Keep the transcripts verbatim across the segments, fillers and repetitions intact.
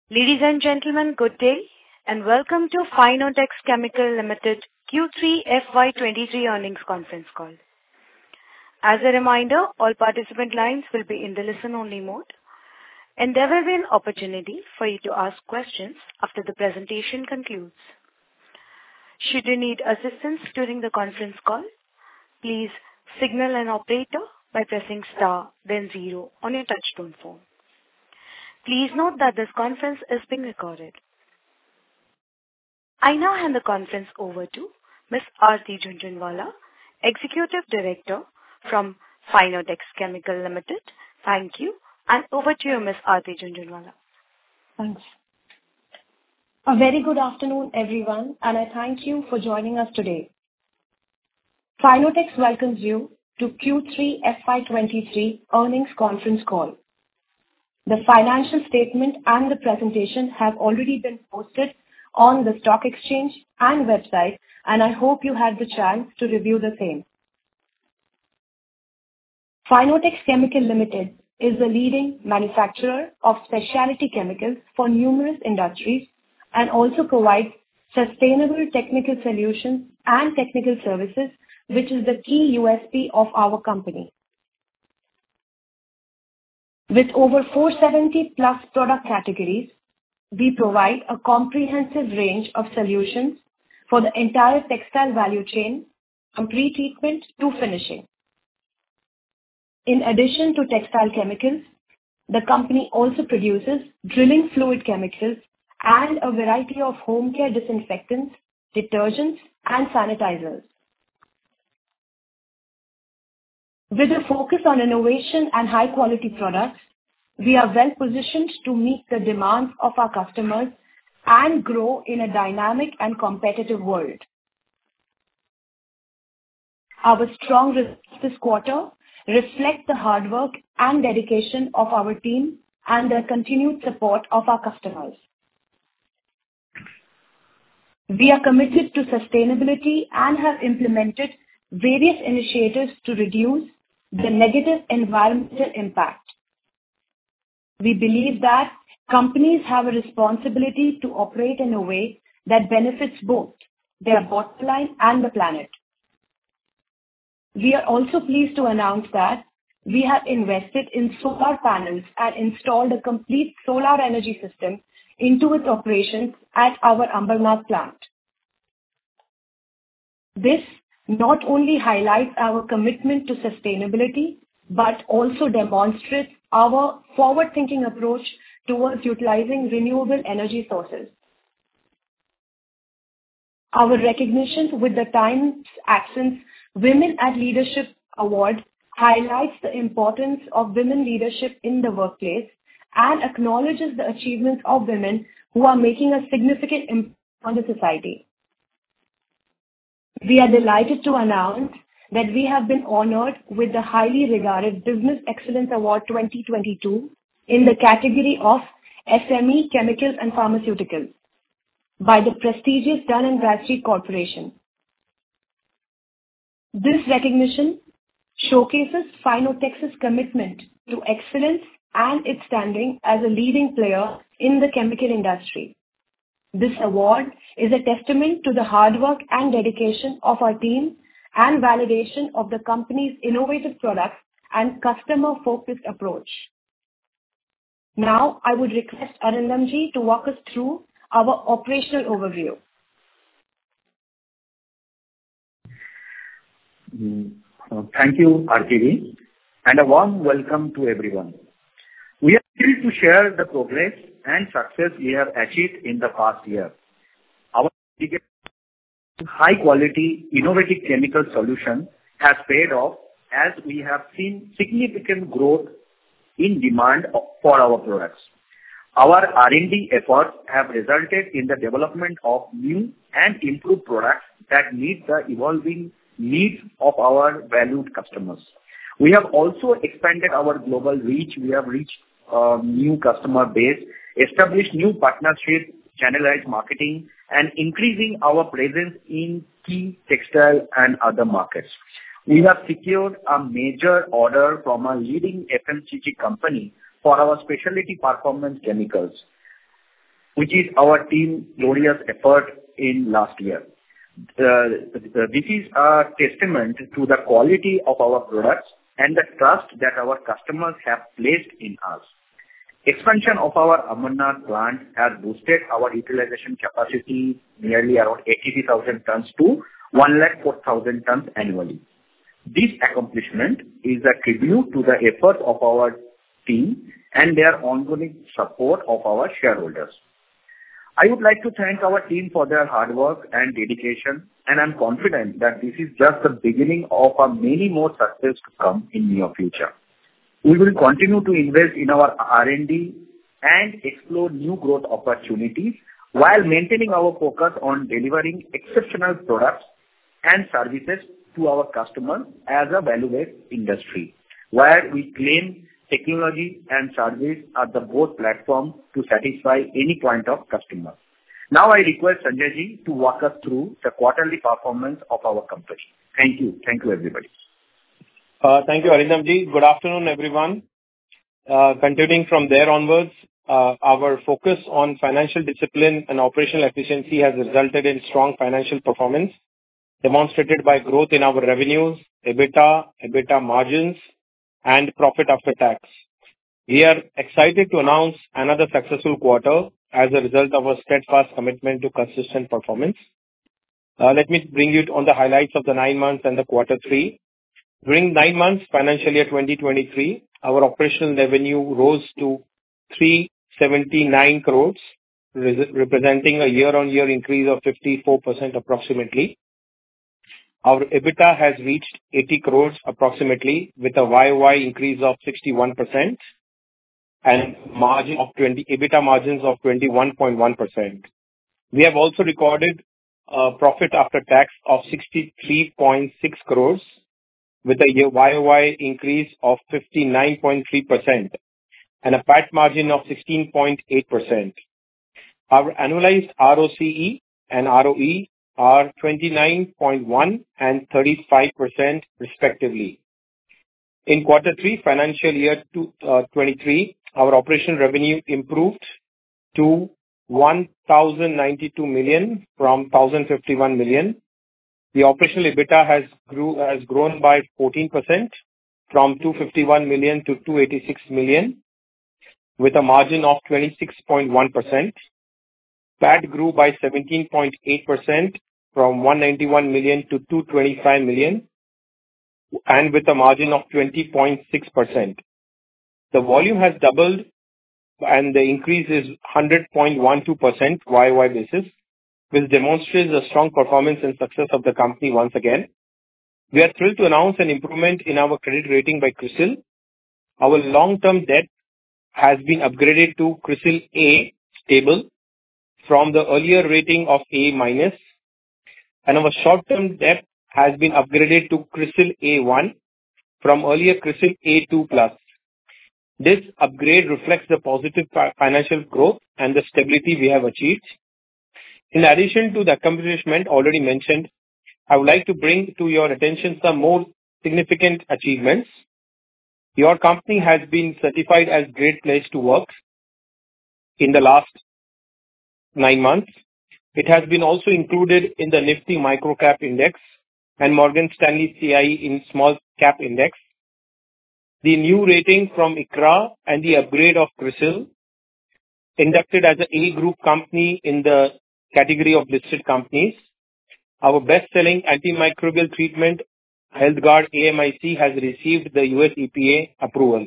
Ladies and gentlemen, good day, and welcome to Finotex Chemicals Limited Q three F Y twenty-three earnings conference call. As a reminder, all participant lines will be in the listen-only mode, and there will be an opportunity for you to ask questions after the presentation concludes. Should you need assistance during the conference call, please signal an operator by pressing star then zero on your touchtone phone. Please note that this conference is being recorded. I now hand the conference over to Miss Aarti Jhunjhunwala, Executive Director from Finotex Chemicals Limited. Thank you, and over to you, Miss Aarti Jhunjhunwala. Thanks. A very good afternoon, everyone, and I thank you for joining us today. Finotex welcomes you to Q three F Y twenty-three earnings conference call. The financial statement and the presentation have already been posted on the stock exchange and website, and I hope you had the chance to review the same. Finotex Chemicals Limited is a leading manufacturer of specialty chemicals for numerous industries and also provides sustainable technical solutions and technical services, which is the key U S P of our company. With over four hundred seventy plus product categories, we provide a comprehensive range of solutions for the entire textile value chain, from pre-treatment to finishing. In addition to textile chemicals, the company also produces drilling fluid chemicals and a variety of home care disinfectants, detergents, and sanitizers. With a focus on innovation and high-quality products, we are well positioned to meet the demands of our customers and grow in a dynamic and competitive world. Our strong results this quarter reflect the hard work and dedication of our team and the continued support of our customers. We are committed to sustainability and have implemented various initiatives to reduce the negative environmental impact. We believe that companies have a responsibility to operate in a way that benefits both their bottom line and the planet. We are also pleased to announce that we have invested in solar panels and installed a complete solar energy system into its operations at our Ambernath plant. This not only highlights our commitment to sustainability, but also demonstrates our forward-thinking approach towards utilizing renewable energy sources. Our recognition with the Times Action's Women at Leadership Award highlights the importance of women leadership in the workplace and acknowledges the achievements of women who are making a significant impact on the society. We are delighted to announce that we have been honored with the highly regarded Business Excellence Award twenty twenty-two in the category of S M E Chemicals and Pharmaceuticals by the prestigious Dun and Bradstreet Corporation. This recognition showcases Finotex's commitment to excellence and its standing as a leading player in the chemical industry. This award is a testament to the hard work and dedication of our team and validation of the company's innovative products and customer-focused approach. Now, I would request Arindamji to walk us through our operational overview. Thank you, Aarti, and a warm welcome to everyone. We are thrilled to share the progress and success we have achieved in the past year. Our high quality, innovative chemical solution has paid off as we have seen significant growth in demand for our products. Our R and D efforts have resulted in the development of new and improved products that meet the evolving needs of our valued customers. We have also expanded our global reach. We have reached a new customer base, established new partnerships, channelized marketing, and increasing our presence in key textile and other markets. We have secured a major order from a leading F M C G company for our specialty performance chemicals. which is our team glorious effort in last year. Uh, This is a testament to the quality of our products and the trust that our customers have placed in us. Expansion of our Amarnath plant has boosted our utilization capacity nearly around eighty thousand tons to one lakh four thousand tons annually. This accomplishment is a tribute to the efforts of our team and their ongoing support of our shareholders. I would like to thank our team for their hard work and dedication, and I'm confident that this is just the beginning of a many more success to come in near future. We will continue to invest in our R and D and explore new growth opportunities while maintaining our focus on delivering exceptional products and services to our customers as a value-based industry, where we claim technology and service are the both platform to satisfy any point of customer. Now I request Sanjay ji to walk us through the quarterly performance of our company. Thank you. Thank you, everybody. Uh, Thank you, Arindam ji. Good afternoon, everyone. Uh, Continuing from there onwards, uh, our focus on financial discipline and operational efficiency has resulted in strong financial performance, demonstrated by growth in our revenues, EBITDA, EBITDA margins, and profit after tax. We are excited to announce another successful quarter as a result of our steadfast commitment to consistent performance. Uh, Let me bring you on the highlights of the nine months and the quarter three. During nine months, financial year twenty twenty-three, our operational revenue rose to three hundred seventy-nine crores, re- representing a year-on-year increase of fifty-four percent approximately. Our EBITDA has reached eighty crores approximately, with a Y O Y increase of sixty-one percent and margin of twenty EBITDA margins of twenty-one point one percent. We have also recorded a profit after tax of sixty-three point six crores, with a year Y O Y increase of fifty-nine point three percent and a P A T margin of sixteen point eight percent. Our annualized R O C E and R O E are twenty-nine point one and thirty-five percent respectively. In quarter three, financial year twenty-three, our operational revenue improved to one thousand ninety-two million from one thousand fifty-one million. The operational EBITDA has grew has grown by fourteen percent from two hundred fifty-one million to two hundred eighty-six million, with a margin of twenty-six point one percent. P A T grew by seventeen point eight percent from one hundred ninety-one million to two hundred twenty-five million, and with a margin of twenty point six percent. The volume has doubled, and the increase is one hundred point one two percent Y O Y basis, which demonstrates the strong performance and success of the company once again. We are thrilled to announce an improvement in our credit rating by CRISIL. Our long-term debt has been upgraded to CRISIL A stable from the earlier rating of A minus, and our short-term debt has been upgraded to CRISIL A one from earlier CRISIL A two plus. This upgrade reflects the positive fi- financial growth and the stability we have achieved. In addition to the accomplishment already mentioned, I would like to bring to your attention some more significant achievements. Your company has been certified as Great Place to Work in the last nine months. It has been also included in the Nifty Microcap Index and Morgan Stanley C I E in Small Cap Index. The new rating from ICRA and the upgrade of CRISIL, inducted as an A group company in the category of listed companies. Our best-selling antimicrobial treatment, HealthGuard A M I C, has received the U S E P A approval.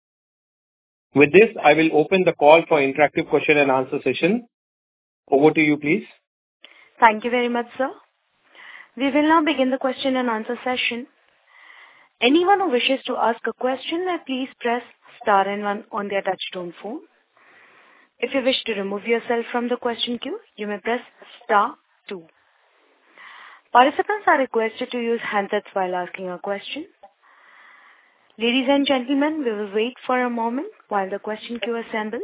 With this, I will open the call for interactive question and answer session. Over to you, please. Thank you very much, sir. We will now begin the question and answer session. Anyone who wishes to ask a question may please press star and one on their touchtone phone. If you wish to remove yourself from the question queue, you may press star two. Participants are requested to use handsets while asking a question. Ladies and gentlemen, we will wait for a moment while the question queue assembles.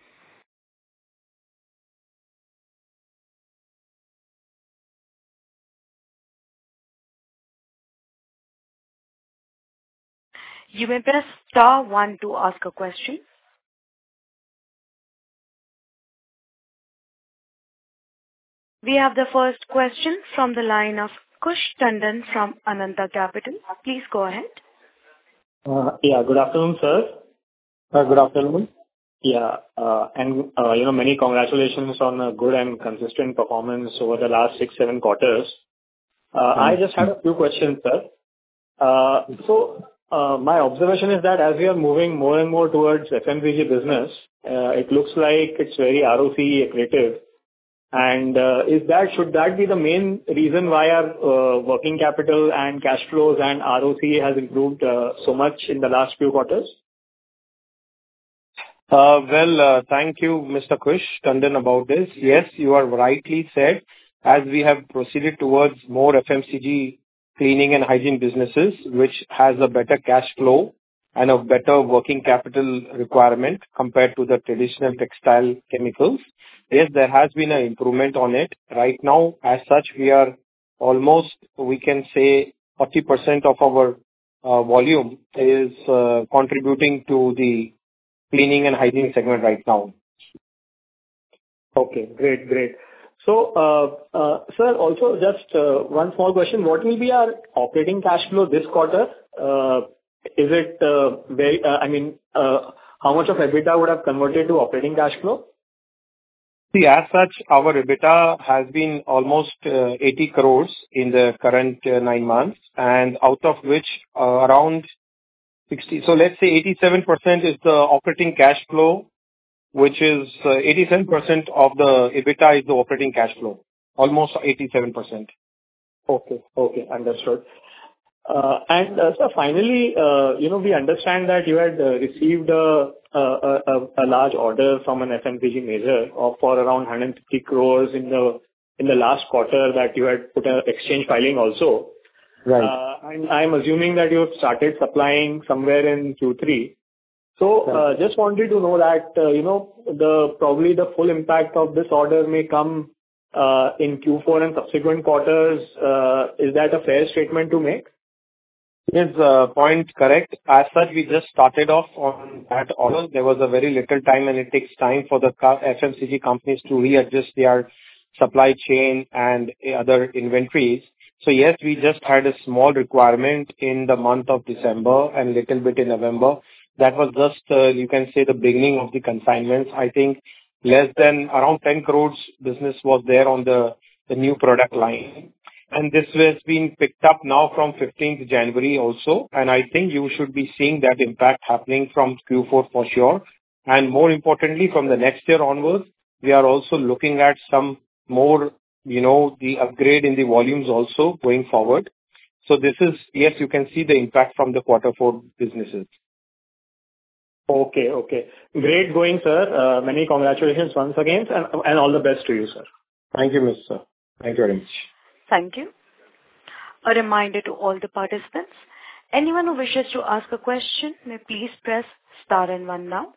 You may press star one to ask a question. We have the first question from the line of Kush Tandon from Ananta Capital. Please go ahead. Uh, yeah, good afternoon, sir. Uh, Good afternoon. Yeah, uh, and uh, you know, many congratulations on a good and consistent performance over the last six, seven quarters. Uh, I just had a few questions, sir. Uh, So, uh, my observation is that as we are moving more and more towards F M C G business, uh, it looks like it's very R O C E accretive. And, uh, is that, should that be the main reason why our uh, working capital and cash flows and R O C E has improved uh, so much in the last few quarters? Uh Well, uh thank you, Mister Kush Tandon, about this. Yes, you are rightly said. As we have proceeded towards more F M C G cleaning and hygiene businesses, which has a better cash flow and a better working capital requirement compared to the traditional textile chemicals. Yes, there has been an improvement on it. Right now, as such, we are almost, we can say, forty percent of our uh volume is uh contributing to the cleaning and hygiene segment right now. Okay, great, great. So, uh, uh, sir, also just uh, one small question. What will be our operating cash flow this quarter? Uh, Is it uh, very, uh, I mean, uh, how much of EBITDA would have converted to operating cash flow? See, as such, our EBITDA has been almost uh, eighty crores in the current uh, nine months, and out of which uh, around sixty, so let's say eighty-seven percent is the operating cash flow, which is uh, eighty-seven percent of the EBITDA is the operating cash flow, almost eighty-seven percent. Okay, okay, understood. Uh, And, uh, sir, finally, uh, you know, we understand that you had uh, received a a- a- a large order from an F M C G major of for around one hundred fifty crores in the in the last quarter, that you had put an exchange filing also. Right. Uh, And I'm assuming that you have started supplying somewhere in Q three. So, uh, just wanted to know that, uh, you know, the probably the full impact of this order may come uh, in Q four and subsequent quarters. Uh, Is that a fair statement to make? Yes, uh, point correct. As such, we just started off on that order. There was a very little time, and it takes time for the co- F M C G companies to readjust their supply chain and other inventories. So yes, we just had a small requirement in the month of December and little bit in November. That was just, uh, you can say, the beginning of the consignments. I think less than around ten crores business was there on the the new product line. And this has been picked up now from fifteenth January also, and I think you should be seeing that impact happening from Q four for sure. And more importantly, from the next year onwards, we are also looking at some more, you know, the upgrade in the volumes also going forward. So this is, yes, you can see the impact from the quarter four businesses. Okay, okay. Great going, sir. Uh, Many congratulations once again, and and all the best to you, sir. Thank you, Mister Thank you very much. Thank you. A reminder to all the participants, anyone who wishes to ask a question may please press star and one now.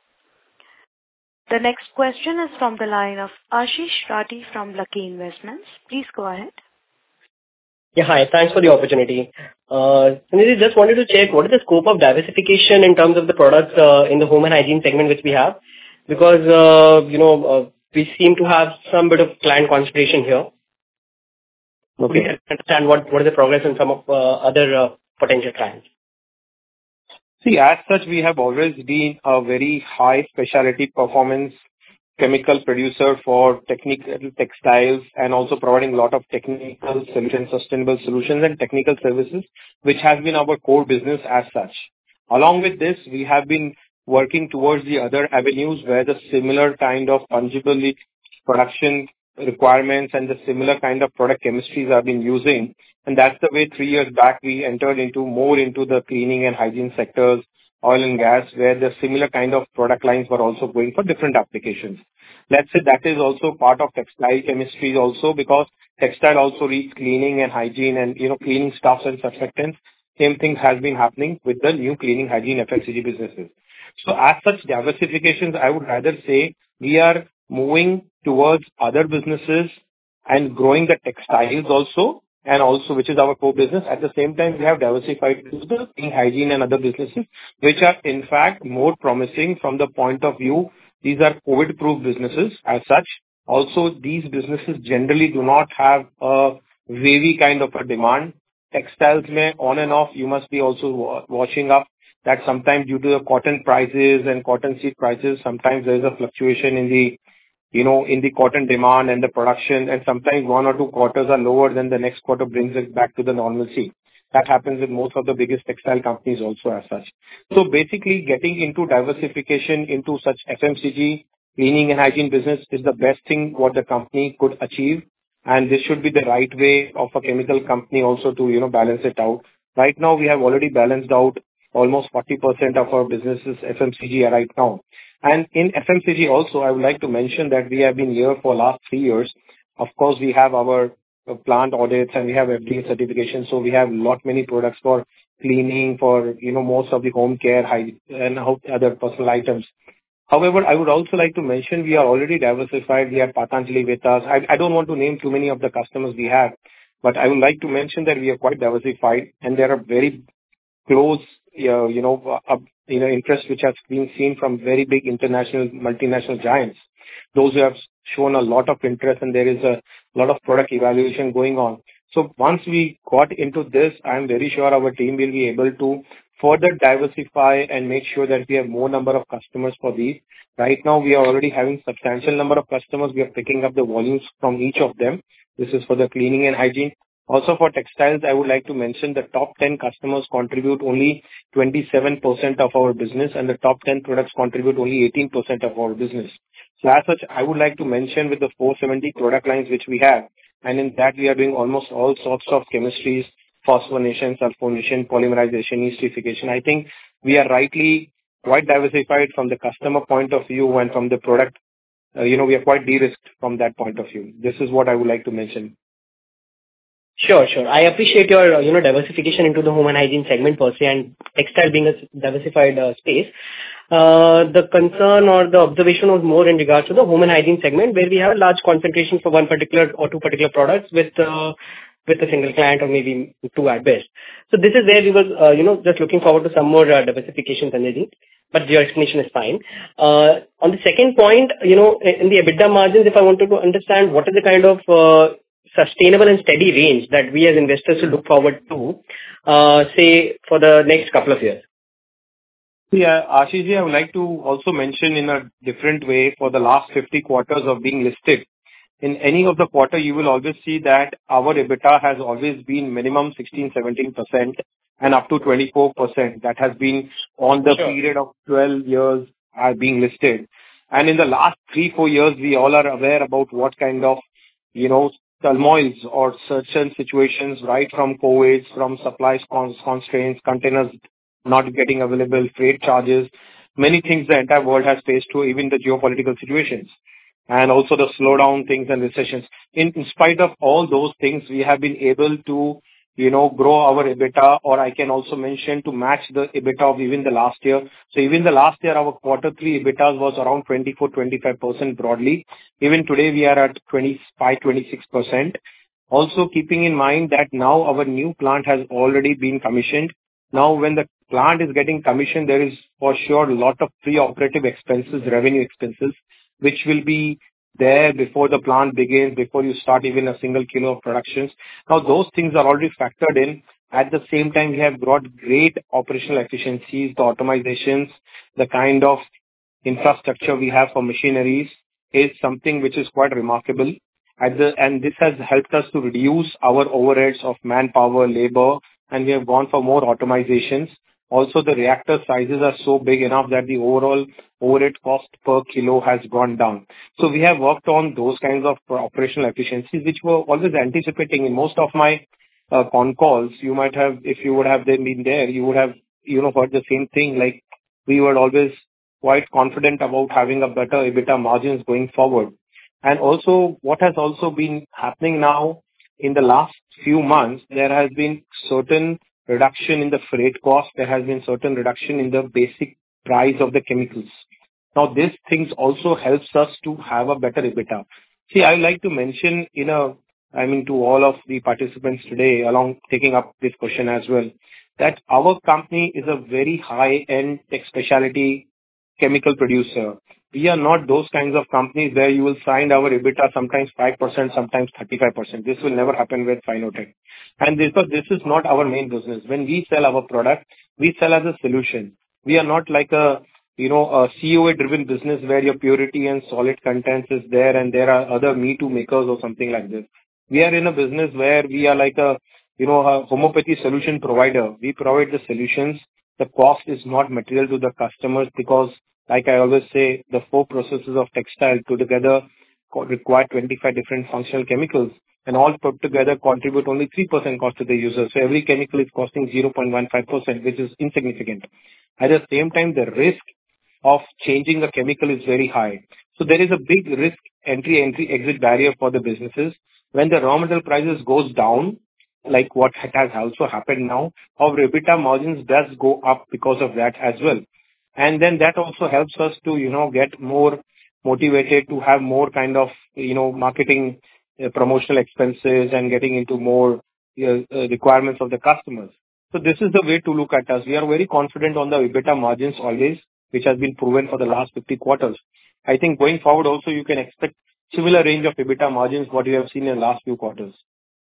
The next question is from the line of Ashish Rathi from Lucky Investments. Please go ahead. Yeah, hi. Thanks for the opportunity. Uh, Sunil, just wanted to check what is the scope of diversification in terms of the products uh, in the home and hygiene segment which we have? Because, uh, you know, uh, we seem to have some bit of client concentration here. Okay. We can understand what, what is the progress in some of uh, other uh, potential clients. See, as such, we have always been a very high specialty performance chemical producer for technical textiles, and also providing a lot of technical solutions, sustainable solutions and technical services, which has been our core business as such. Along with this, we have been working towards the other avenues where the similar kind of fungible production requirements and the similar kind of product chemistries have been using. And that's the way three years back we entered into more into the cleaning and hygiene sectors, oil and gas, where the similar kind of product lines were also going for different applications. Let's say that is also part of textile chemistry also, because textile also reads cleaning and hygiene and, you know, cleaning stuffs and surfactants. Same thing has been happening with the new cleaning hygiene F M C G businesses. So as such diversifications, I would rather say we are moving towards other businesses and growing the textiles also, and also which is our core business. At the same time, we have diversified to the cleaning hygiene and other businesses, which are in fact more promising from the point of view. These are COVID-proof businesses as such, Also, these businesses generally do not have a wavy kind of a demand. Textiles may on and off, you must be also wa- watching up that sometimes due to the cotton prices and cotton seed prices, sometimes there is a fluctuation in the, you know, in the cotton demand and the production, and sometimes one or two quarters are lower than the next quarter brings it back to the normalcy. That happens with most of the biggest textile companies also as such. So basically, getting into diversification into such F M C G, cleaning and hygiene business is the best thing what the company could achieve, and this should be the right way of a chemical company also to, you know, balance it out. Right now, we have already balanced out almost forty percent of our business is F M C G right now. And in F M C G also, I would like to mention that we have been here for last three years. Of course, we have our uh, plant audits and we have F D A certification, so we have lot many products for cleaning, for, you know, most of the home care, hygiene, and ho- other personal items. However, I would also like to mention we are already diversified. We have Patanjali with us. I I don't want to name too many of the customers we have, but I would like to mention that we are quite diversified, and there are very close, uh, you know, uh, you know, interest which has been seen from very big international, multinational giants. Those who have shown a lot of interest, and there is a lot of product evaluation going on. So once we got into this, I am very sure our team will be able to further diversify and make sure that we have more number of customers for these. Right now, we are already having substantial number of customers. We are picking up the volumes from each of them. This is for the cleaning and hygiene. Also for textiles, I would like to mention the top ten customers contribute only twenty-seven percent of our business, and the top ten products contribute only eighteen percent of our business. So as such, I would like to mention with the four hundred seventy product lines which we have, and in that we are doing almost all sorts of chemistries, phosphonation, sulfonation, polymerization, esterification. I think we are rightly quite diversified from the customer point of view, and from the product, uh, you know, we are quite de-risked from that point of view. This is what I would like to mention. Sure, sure. I appreciate your, uh, you know, diversification into the home and hygiene segment per se, and textile being a s- diversified uh, space. Uh, The concern or the observation was more in regards to the home and hygiene segment, where we have a large concentration for one particular or two particular products with uh, with a single client or maybe two at best. So this is where we were, uh, you know, just looking forward to some more uh, diversification, Sanjay, but your explanation is fine. Uh, On the second point, you know, in in the EBITDA margins, if I wanted to understand what is the kind of uh, sustainable and steady range that we as investors should look forward to, uh, say, for the next couple of years? Yeah, Ashish ji, I would like to also mention in a different way, for the last fifty quarters of being listed, in any of the quarter, you will always see that our EBITDA has always been minimum sixteen seventeen percent and up to twenty-four percent. That has been on the Sure. period of twelve years are being listed. And in the last three, four years, we all are aware about what kind of, you know, turmoils or certain situations, right from COVID, from supply con- constraints, containers not getting available, freight charges, many things the entire world has faced through, even the geopolitical situations, and also the slowdown things and recessions. In, in spite of all those things, we have been able to, you know, grow our EBITDA, or I can also mention to match the EBITDA of even the last year. So even the last year, our quarter three EBITDA was around twenty-four, twenty-five percent broadly. Even today, we are at twenty-five, twenty-six percent. Also keeping in mind that now our new plant has already been commissioned. Now, when the plant is getting commissioned, there is for sure a lot of pre-operative expenses, revenue expenses, which will be there before the plant begins, before you start even a single kilo of productions. Now, those things are already factored in. At the same time, we have brought great operational efficiencies, the automizations, the kind of infrastructure we have for machineries is something which is quite remarkable. At the, and this has helped us to reduce our overheads of manpower, labor, and we have gone for more automizations. Also, the reactor sizes are so big enough that the overall overhead cost per kilo has gone down. So we have worked on those kinds of operational efficiencies, which were always anticipating in most of my uh, con calls. You might have, if you would have been there, you would have, you know, heard the same thing. Like, we were always quite confident about having a better EBITDA margins going forward. And also, what has also been happening now in the last few months, there has been certain reduction in the freight cost. There has been certain reduction in the basic price of the chemicals. Now, these things also helps us to have a better EBITDA. See, I like to mention in a, I mean, to all of the participants today, along taking up this question as well, that our company is a very high-end tech specialty chemical producer. we are not those kinds of companies where you will sign our EBITDA sometimes five percent, sometimes thirty-five percent. This will never happen with Finotech. And because this is not our main business. When we sell our product, we sell as a solution. We are not like a, you know, a C O A-driven business where your purity and solid contents is there and there are other Me Too makers or something like this. We are in a business where we are like a, you know, a homeopathy solution provider. We provide the solutions. The cost is not material to the customers because, like I always say, the four processes of textile together require twenty-five different functional chemicals, and all put together contribute only three percent cost to the user. So every chemical is costing zero point one five percent, which is insignificant. At the same time, the risk of changing a chemical is very high. So there is a big risk entry, entry, exit barrier for the businesses. When the raw material prices goes down, like what has also happened now, our EBITDA margins does go up because of that as well. And then that also helps us to, you know, get more motivated to have more kind of, you know, marketing, uh, promotional expenses and getting into more uh, uh, requirements of the customers. So this is the way to look at us. We are very confident on the EBITDA margins always, which has been proven for the last fifty quarters. I think going forward also you can expect similar range of EBITDA margins what you have seen in the last few quarters.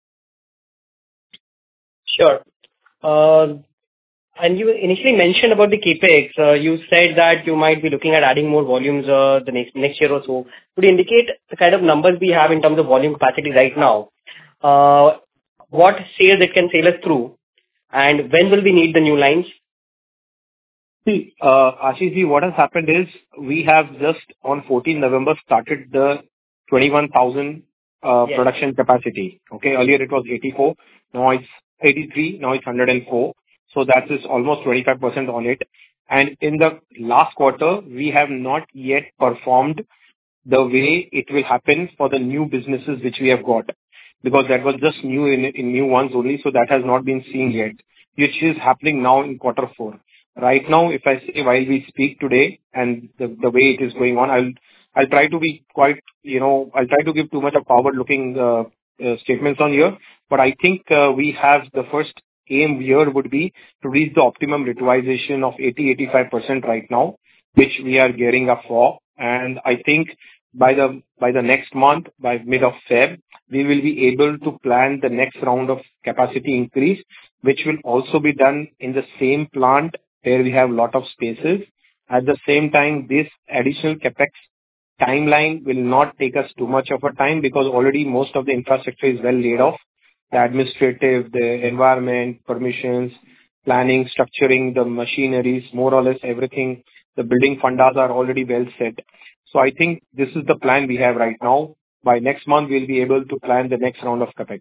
Sure. Uh, And you initially mentioned about the CapEx. Uh, You said that you might be looking at adding more volumes uh, the next next year or so. Could you indicate the kind of numbers we have in terms of volume capacity right now? Uh, What sales it can sail us through, and when will we need the new lines? See, uh, Ashish ji, what has happened is we have just on fourteenth November started the twenty-one thousand uh, Yes. production capacity. Okay, earlier it was eighty-four, now it's eighty-three, now it's one hundred four. So that is almost twenty-five percent on it. And in the last quarter, we have not yet performed the way it will happen for the new businesses which we have got, because that was just new in, in new ones only, so that has not been seen yet, which is happening now in quarter four. Right now, if I say while we speak today and the, the way it is going on, I'll I'll try to be quite, you know, I'll try to give too much of forward-looking uh, uh, statements on here, but I think uh, we have the first aim here would be to reach the optimum utilization of eighty to eighty-five percent right now, which we are gearing up for. And I think by the by the next month, by mid of Feb, we will be able to plan the next round of capacity increase, which will also be done in the same plant where we have a lot of spaces. At the same time, this additional capex timeline will not take us too much of a time because already most of the infrastructure is well laid off. The administrative, the environment, permissions, planning, structuring, the machineries, more or less everything, the building fundas are already well set. So I think this is the plan we have right now. By next month, we'll be able to plan the next round of capex.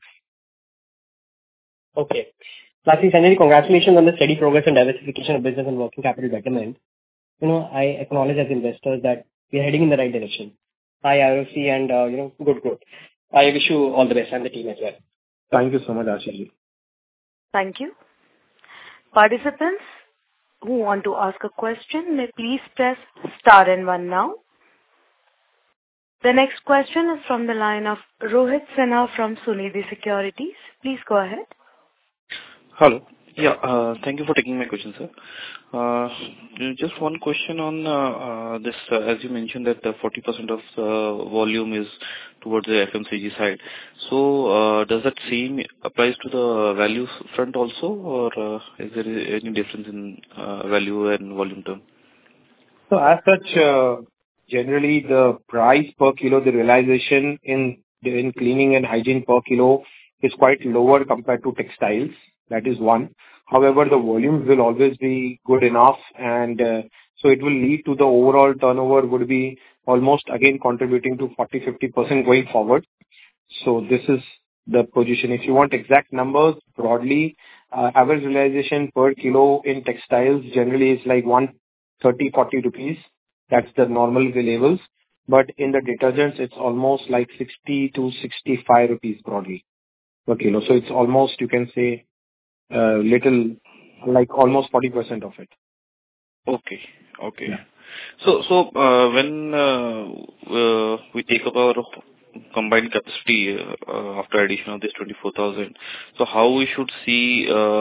Okay. Lastly, Sanjay, congratulations on the steady progress and diversification of business and working capital betterment. You know, I acknowledge as investors that we are heading in the right direction. High R O C and, uh, you know, good growth. I wish you all the best and the team as well. Thank you so much, Ashish. Thank you. Participants who want to ask a question may please press star and one now. The next question is from the line of Rohit Sinha from Sunidhi Securities. Please go ahead. Hello. Yeah, uh, thank you for taking my question, sir. Uh, just one question on uh, uh, this, uh, as you mentioned that uh, forty percent of uh, volume is towards the F M C G side. So, uh, does that same applies to the value front also, or uh, is there any difference in uh, value and volume term? So, as such, uh, generally the price per kilo, the realization in in cleaning and hygiene per kilo is quite lower compared to textiles. That is one. However, the volumes will always be good enough, and uh, so it will lead to the overall turnover would be almost again contributing to forty to fifty percent going forward. So this is the position. If you want exact numbers, broadly, uh, average realization per kilo in textiles generally is like one thirty to forty rupees. That's the normal levels. But in the detergents, it's almost like sixty to sixty-five rupees broadly per kilo. So it's almost, you can say, Uh, little, like almost forty percent of it. Okay. Okay. Yeah. So, so uh, when uh, uh, we take up our combined capacity uh, uh, after addition of this twenty-four thousand, so how we should see uh,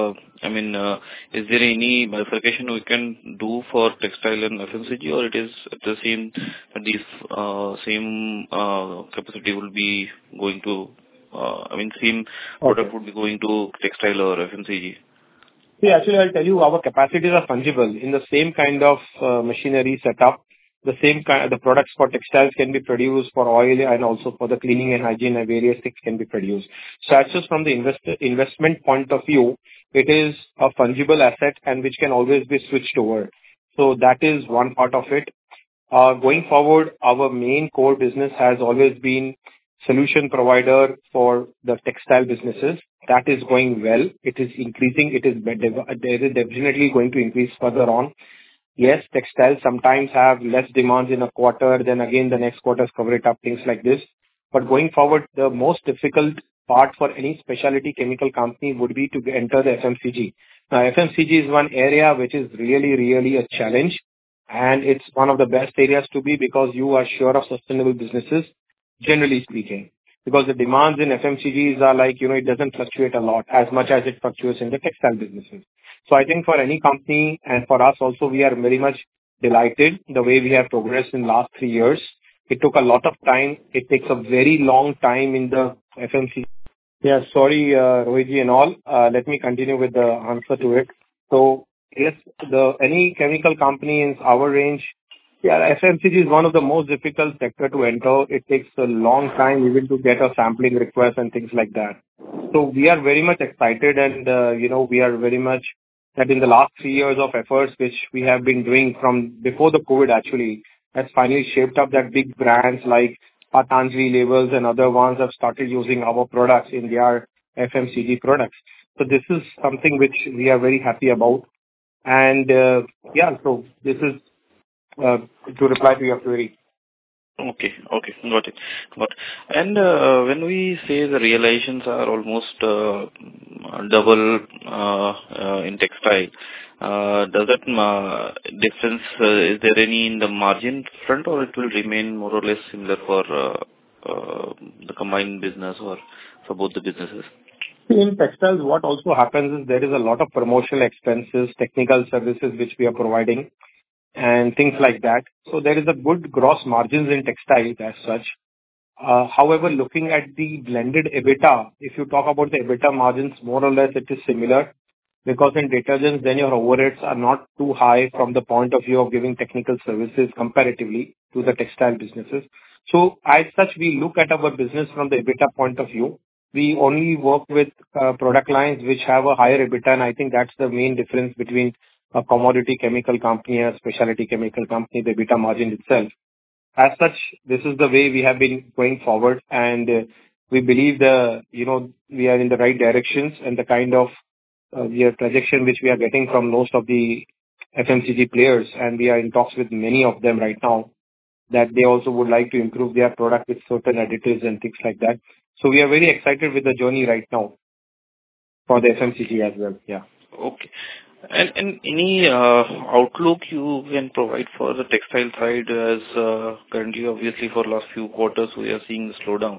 I mean, uh, is there any bifurcation we can do for textile and F M C G, or it is the same, these uh, same uh, capacity will be going to, uh, I mean, same product Okay. would be going to textile or F M C G? See, actually, I'll tell you, our capacities are fungible. In the same kind of uh, machinery setup, the same kind, the products for textiles can be produced for oil and also for the cleaning and hygiene and various things can be produced. So as just from the invest, investment point of view, it is a fungible asset and which can always be switched over. So that is one part of it. Uh, going forward, our main core business has always been solution provider for the textile businesses. That is going well. It is increasing. It is there is definitely going to increase further on. Yes, textiles sometimes have less demands in a quarter, then again the next quarters cover it up, things like this. But going forward, the most difficult part for any specialty chemical company would be to enter the F M C G. Now, F M C G is one area which is really, really a challenge, and it's one of the best areas to be because you are sure of sustainable businesses, generally speaking. Because the demands in F M C Gs are like, you know, it doesn't fluctuate a lot as much as it fluctuates in the textile businesses. So I think for any company and for us also, we are very much delighted the way we have progressed in last three years. It took a lot of time. It takes a very long time in the F M C G. Yeah, sorry, uh, Rohitji and all. Uh, let me continue with the answer to it. So yes, the any chemical company in our range, yeah, F M C G is one of the most difficult sector to enter. It takes a long time even to get a sampling request and things like that. So we are very much excited and, uh, you know, we are very much that in the last three years of efforts which we have been doing from before the COVID actually has finally shaped up that big brands like Patanjali labels and other ones have started using our products in their F M C G products. So this is something which we are very happy about. And uh, yeah, so this is uh, to reply to your query. Okay. Okay. Got it. Got it. And uh, when we say the realizations are almost uh, double uh, uh, in textile, uh, does that uh, difference, uh, is there any in the margin front, or it will remain more or less similar for uh, uh, the combined business or for both the businesses? In textiles, what also happens is there is a lot of promotional expenses, technical services which we are providing, and things like that. So there is a good gross margins in textiles as such. Uh, however, looking at the blended EBITDA, if you talk about the EBITDA margins, more or less it is similar because in detergents, then your overheads are not too high from the point of view of giving technical services comparatively to the textile businesses. So as such, we look at our business from the EBITDA point of view. We only work with uh, product lines which have a higher EBITDA, and I think that's the main difference between a commodity chemical company and a specialty chemical company, the EBITDA margin itself. As such, this is the way we have been going forward, and uh, we believe the, you know, we are in the right directions and the kind of uh, we are projection which we are getting from most of the F M C G players, and we are in talks with many of them right now that they also would like to improve their product with certain additives and things like that. So we are very excited with the journey right now for the F M C G as well. Yeah. Okay. And and any uh, outlook you can provide for the textile side, as uh, currently, obviously, for last few quarters, we are seeing the slowdown.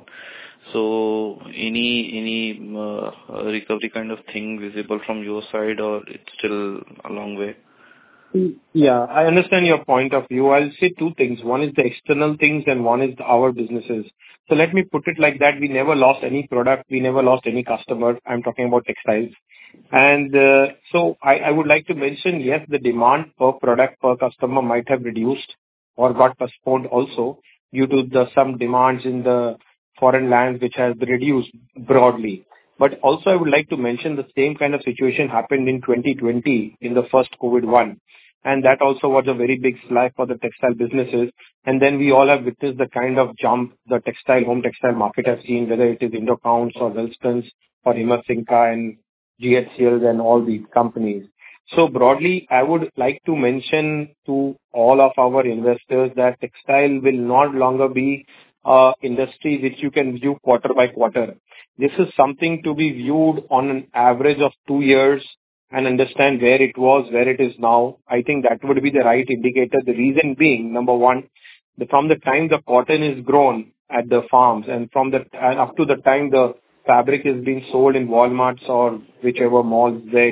So any any uh, recovery kind of thing visible from your side, or it's still a long way? Yeah, I understand your point of view. I'll say two things. One is the external things and one is our businesses. So let me put it like that. We never lost any product. We never lost any customer. I'm talking about textiles. And uh, so I, I would like to mention, yes, the demand per product per customer might have reduced or got postponed also due to the some demands in the foreign lands which has reduced broadly. But also I would like to mention the same kind of situation happened in twenty twenty in the first COVID one. And that also was a very big slag for the textile businesses. And then we all have witnessed the kind of jump the textile, home textile market has seen, whether it is Indocounts or Welspun or Himasinka and G H C L and all these companies. So broadly, I would like to mention to all of our investors that textile will not longer be an industry which you can view quarter by quarter. This is something to be viewed on an average of two years and understand where it was, where it is now. I think that would be the right indicator. The reason being, number one, the, from the time the cotton is grown at the farms and from the and up to the time the fabric is being sold in Walmarts or whichever malls there, it's a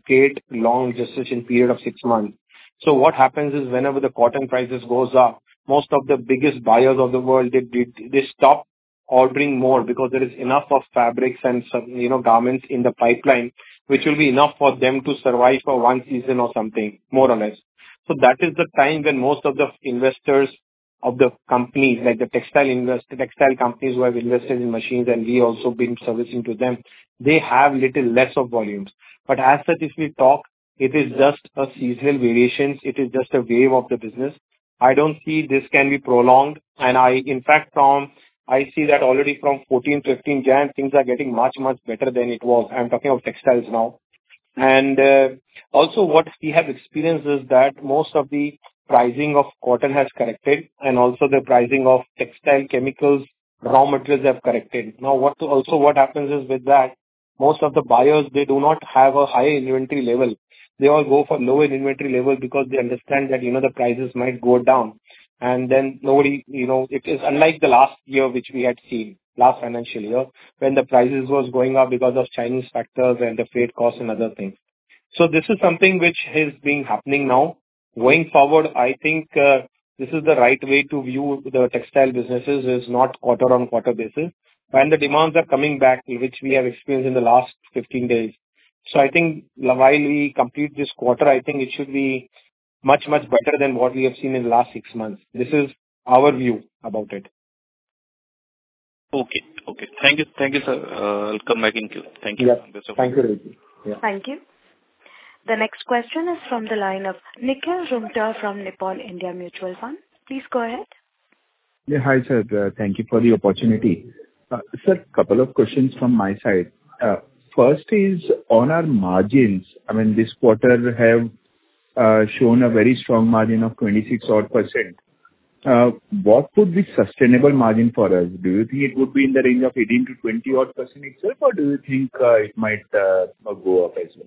create long gestation period of six months. So what happens is whenever the cotton prices goes up, most of the biggest buyers of the world, they they, they stop ordering more because there is enough of fabrics and some, you know, garments in the pipeline, which will be enough for them to survive for one season or something, more or less. So that is the time when most of the investors of the companies, like the textile invest, textile companies who have invested in machines, and we also been servicing to them, they have little less of volumes. But as such, if we talk, it is just a seasonal variations. It is just a wave of the business. I don't see this can be prolonged. And I, in fact, from, I see that already from fourteen, fifteen Jan, things are getting much, much better than it was. I'm talking of textiles now. And uh, also what we have experienced is that most of the pricing of cotton has corrected, and also the pricing of textile chemicals, raw materials have corrected. Now, what to, also what happens is with that, most of the buyers, they do not have a higher inventory level. They all go for lower inventory level because they understand that, you know, the prices might go down. And then nobody, you know, it is unlike the last year which we had seen, last financial year, when the prices was going up because of Chinese factors and the freight costs and other things. So this is something which is being happening now. Going forward, I think uh, this is the right way to view the textile businesses, is not quarter on quarter basis. When the demands are coming back, which we have experienced in the last fifteen days. So I think while we complete this quarter, I think it should be much, much better than what we have seen in the last six months. This is our view about it. Okay. Okay. Thank you. Thank you, sir. Uh, I'll come back in queue. Thank you. Yeah. Thank you, Ravi. Yeah. Thank you. The next question is from the line of Nikhil Rumta from Nippon India Mutual Fund. Please go ahead. Yeah, hi, sir. Uh, thank you for the opportunity. Uh, sir, couple of questions from my side. Uh, first is on our margins. I mean, this quarter have uh, shown a very strong margin of twenty-six odd percent. Uh, what would be sustainable margin for us? Do you think it would be in the range of eighteen to twenty odd percent itself, or do you think uh, it might uh, go up as well?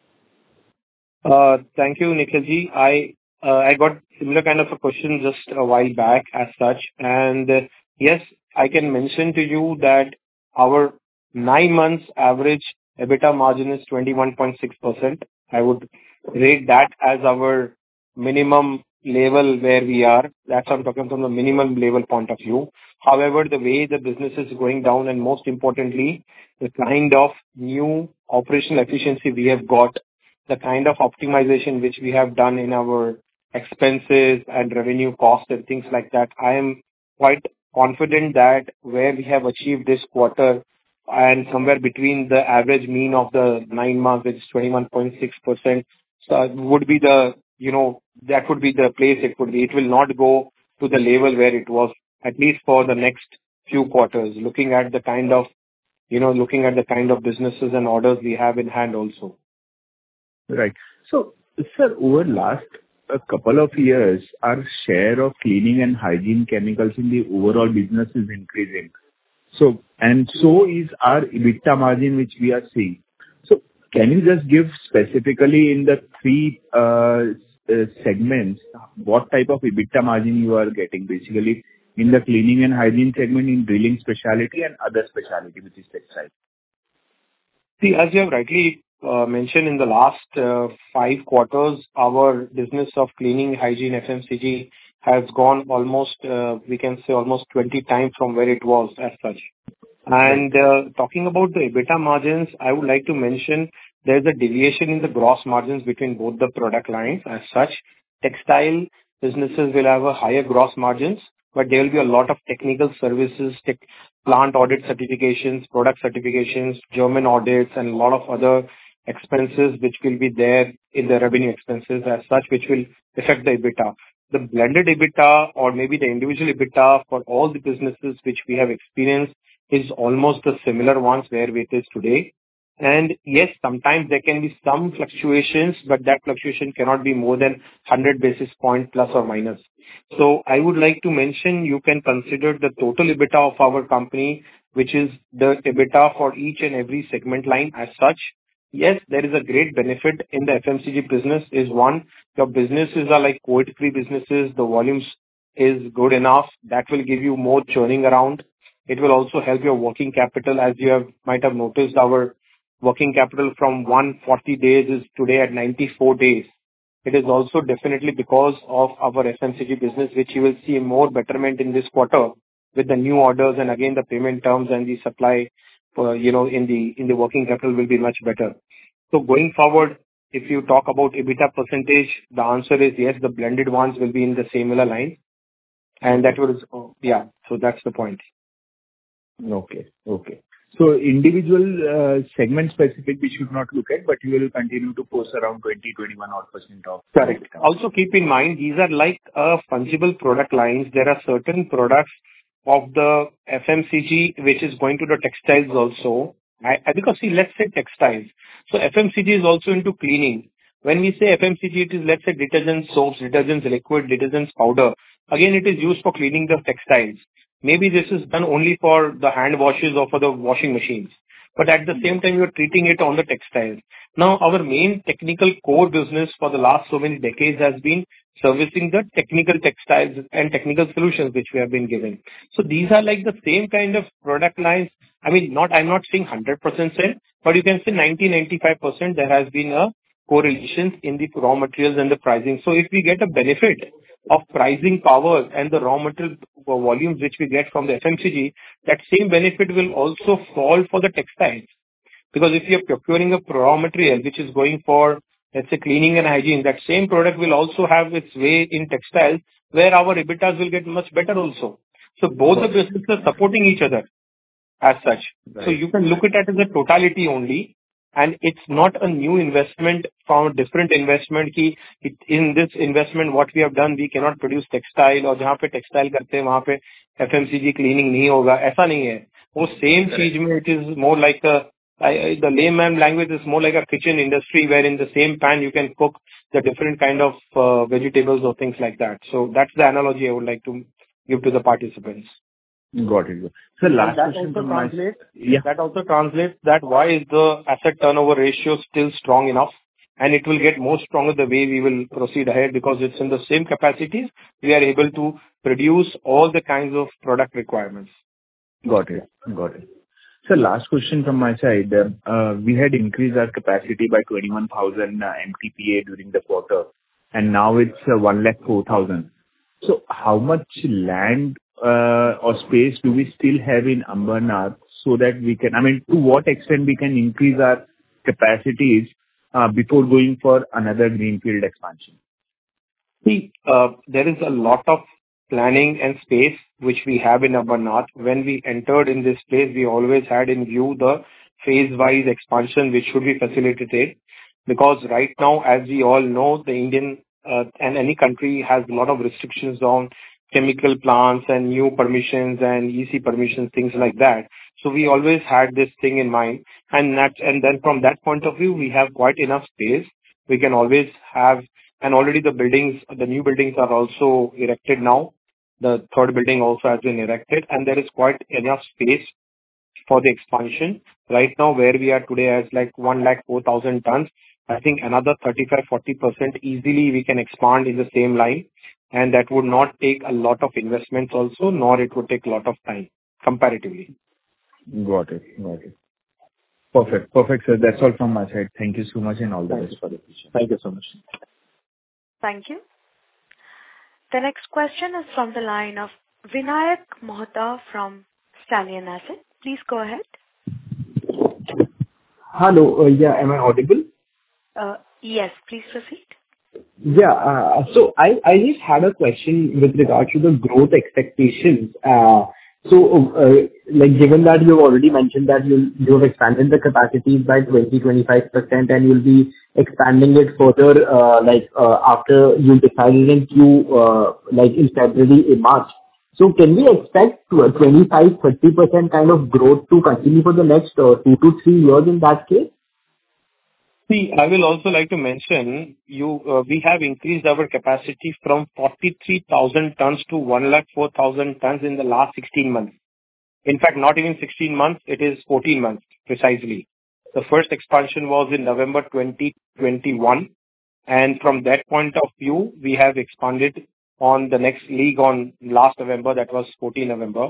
Uh, Thank you, Nikhilji. I uh, I got similar kind of a question just a while back as such. And uh, yes, I can mention to you that our nine months average EBITDA margin is twenty-one point six percent. I would rate that as our minimum level where we are. That's I'm talking from the minimum level point of view. However, the way the business is going down, and most importantly, the kind of new operational efficiency we have got, the kind of optimization which we have done in our expenses and revenue costs and things like that, I am quite confident that where we have achieved this quarter and somewhere between the average mean of the nine months, which is twenty-one point six percent, so would be the, you know, that would be the place it would be. It will not go to the level where it was, at least for the next few quarters, looking at the kind of, you know, looking at the kind of businesses and orders we have in hand also. Right. So, sir, over last a couple of years, our share of cleaning and hygiene chemicals in the overall business is increasing. So, and so is our EBITDA margin, which we are seeing. So, can you just give specifically in the three uh, uh, segments, what type of EBITDA margin you are getting, basically in the cleaning and hygiene segment, in drilling specialty and other specialty, which is textile? See, as you have rightly uh, mentioned, in the last uh, five quarters, our business of cleaning, hygiene, F M C G has gone almost, uh, we can say almost twenty times from where it was as such. And uh, talking about the EBITDA margins, I would like to mention there's a deviation in the gross margins between both the product lines as such. Textile businesses will have a higher gross margins, but there will be a lot of technical services, tech, plant audit certifications, product certifications, German audits, and a lot of other expenses which will be there in the revenue expenses as such, which will affect the EBITDA. The blended EBITDA, or maybe the individual EBITDA for all the businesses which we have experienced, is almost the similar ones where it is today. And yes, sometimes there can be some fluctuations, but that fluctuation cannot be more than one hundred basis point plus or minus. So I would like to mention, you can consider the total EBITDA of our company, which is the EBITDA for each and every segment line as such. Yes, there is a great benefit in the F M C G business is one, your businesses are like COVID-free businesses, the volumes is good enough, that will give you more churning around. It will also help your working capital. As you have might have noticed, our working capital from one hundred forty days is today at ninety-four days. It is also definitely because of our F M C G business, which you will see more betterment in this quarter with the new orders, and again, the payment terms and the supply, uh, you know, in the in the working capital will be much better. So going forward, if you talk about EBITDA percentage, the answer is yes, the blended ones will be in the similar line, and that was, oh, yeah, so that's the point. Okay. Okay. So individual uh, segment specific, we should not look at, but you will continue to post around twenty, twenty-one odd percent of. Correct. Also keep in mind, these are like uh, fungible product lines. There are certain products of the F M C G which is going to the textiles also. I, I- because see, let's say textiles. So F M C G is also into cleaning. When we say F M C G, it is, let's say, detergents, soaps, detergents, liquid, detergents, powder. Again, it is used for cleaning the textiles. Maybe this is done only for the hand washes or for the washing machines, but at the same time, you're treating it on the textiles. Now, our main technical core business for the last so many decades has been servicing the technical textiles and technical solutions which we have been giving. So these are like the same kind of product lines. I mean, not, I'm not saying one hundred percent same, but you can say ninety, ninety-five percent there has been a correlation in the raw materials and the pricing. So if we get a benefit of pricing power and the raw material volumes which we get from the F M C G, that same benefit will also fall for the textiles. Because if you're procuring a raw material which is going for, let's say, cleaning and hygiene, that same product will also have its way in textiles, where our EBITDAs will get much better also. So both the businesses are supporting each other as such. So Right. you can look at it as a totality only, and it's not a new investment from a different investment ki it, in this investment what we have done, we cannot produce textile, और जहाँ पे textile करते हैं वहाँ पे F M C G cleaning नहीं होगा, ऐसा नहीं है. वो same चीज में it is more like a, I, I- the layman language is more like a kitchen industry where in the same pan you can cook the different kind of uh, vegetables or things like that. So that's the analogy I would like to give to the participants. Got it. So And last that question also from my translates, yeah. that also translates that why is the asset turnover ratio still strong enough, and it will get more stronger the way we will proceed ahead, because it's in the same capacities, we are able to produce all the kinds of product requirements. Got it. Got it. So last question from my side. Uh, We had increased our capacity by twenty-one thousand uh, M T P A during the quarter, and now it's uh, one lakh four thousand. So how much land uh, or space do we still have in Ambernath so that we can, I mean, to what extent we can increase our capacities uh, before going for another greenfield expansion? See, uh, there is a lot of planning and space which we have in Amarnath. When we entered in this place, we always had in view the phase-wise expansion which should be facilitated, because right now, as we all know, the Indian uh, and any country has a lot of restrictions on chemical plants and new permissions and E C permissions, things like that. So we always had this thing in mind, and that, and then from that point of view, we have quite enough space. We can always have, and already the buildings, the new buildings are also erected now. The third building also has been erected, and there is quite enough space for the expansion. Right now, where we are today as like one lakh four thousand tons, I think another thirty-five to forty percent easily we can expand in the same line, and that would not take a lot of investments also, nor it would take a lot of time comparatively. Got it. Got it. Perfect. Perfect, sir. That's all from my side. Thank you so much, and all the Thank best for the future. Thank you so much. Thank you. The next question is from the line of Vinayak Mohta from Stallion Asset. Please go ahead. Hello. uh, Yeah, am I audible? Uh, Yes, please proceed. Yeah. uh, So I I just had a question with regard to the growth expectations. Uh, So, uh, like, given that you've already mentioned that you'll, you have expanded the capacities by twenty to twenty-five percent, and you'll be expanding it further, uh, like, uh, after you decided in Q, uh, like in February, in March. So can we expect to a twenty-five to thirty percent kind of growth to continue for the next uh, two to three years in that case? See, I will also like to mention, you, uh, we have increased our capacity from forty-three thousand tons to one lakh four thousand tons in the last sixteen months. In fact, not even sixteen months, it is fourteen months precisely. The first expansion was in November twenty twenty-one, and from that point of view, we have expanded on the next league on last November, that was fourteenth November.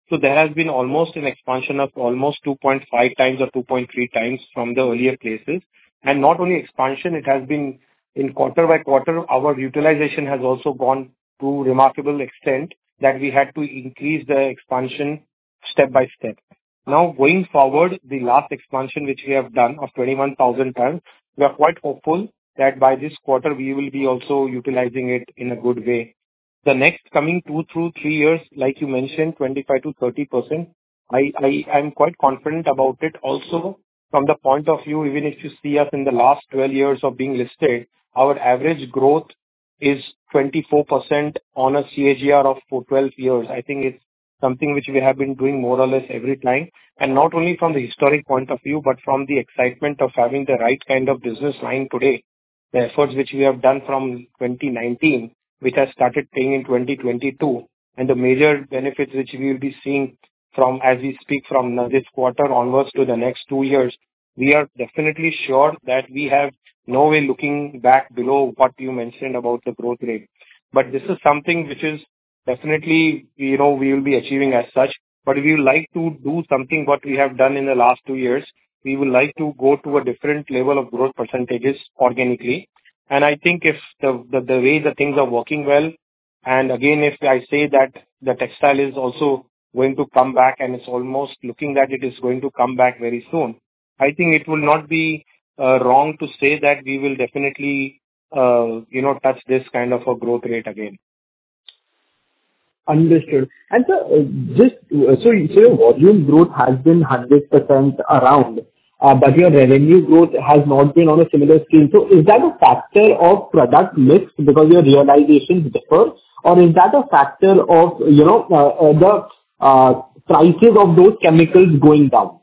So there has been almost an expansion of almost two point five times or two point three times from the earlier places. And not only expansion, it has been in quarter by quarter, our utilization has also gone to remarkable extent that we had to increase the expansion step by step. Now, going forward, the last expansion which we have done of twenty-one thousand tons, we are quite hopeful that by this quarter, we will be also utilizing it in a good way. The next coming two through three years, like you mentioned, twenty-five to thirty percent, I, I am quite confident about it. Also, from the point of view, even if you see us in the last twelve years of being listed, our average growth is twenty-four percent on a C A G R of for twelve years. I think it's something which we have been doing more or less every time. And not only from the historic point of view, but from the excitement of having the right kind of business line today. The efforts which we have done from twenty nineteen, which has started paying in twenty twenty-two, and the major benefits which we will be seeing from, as we speak, from this quarter onwards to the next two years, we are definitely sure that we have no way looking back below what you mentioned about the growth rate. But this is something which is definitely, you know, we will be achieving as such. But we would like to do something what we have done in the last two years. We would like to go to a different level of growth percentages organically. And I think if the, the, the way the things are working well, and again, if I say that the textile is also going to come back and it's almost looking that it is going to come back very soon, I think it will not be uh, wrong to say that we will definitely, uh, you know, touch this kind of a growth rate again. Understood. And so, uh, just uh, so, so your volume growth has been one hundred percent around, uh, but your revenue growth has not been on a similar scale. So is that a factor of product mix because your realizations differ, or is that a factor of, you know, uh, uh, the uh, prices of those chemicals going down?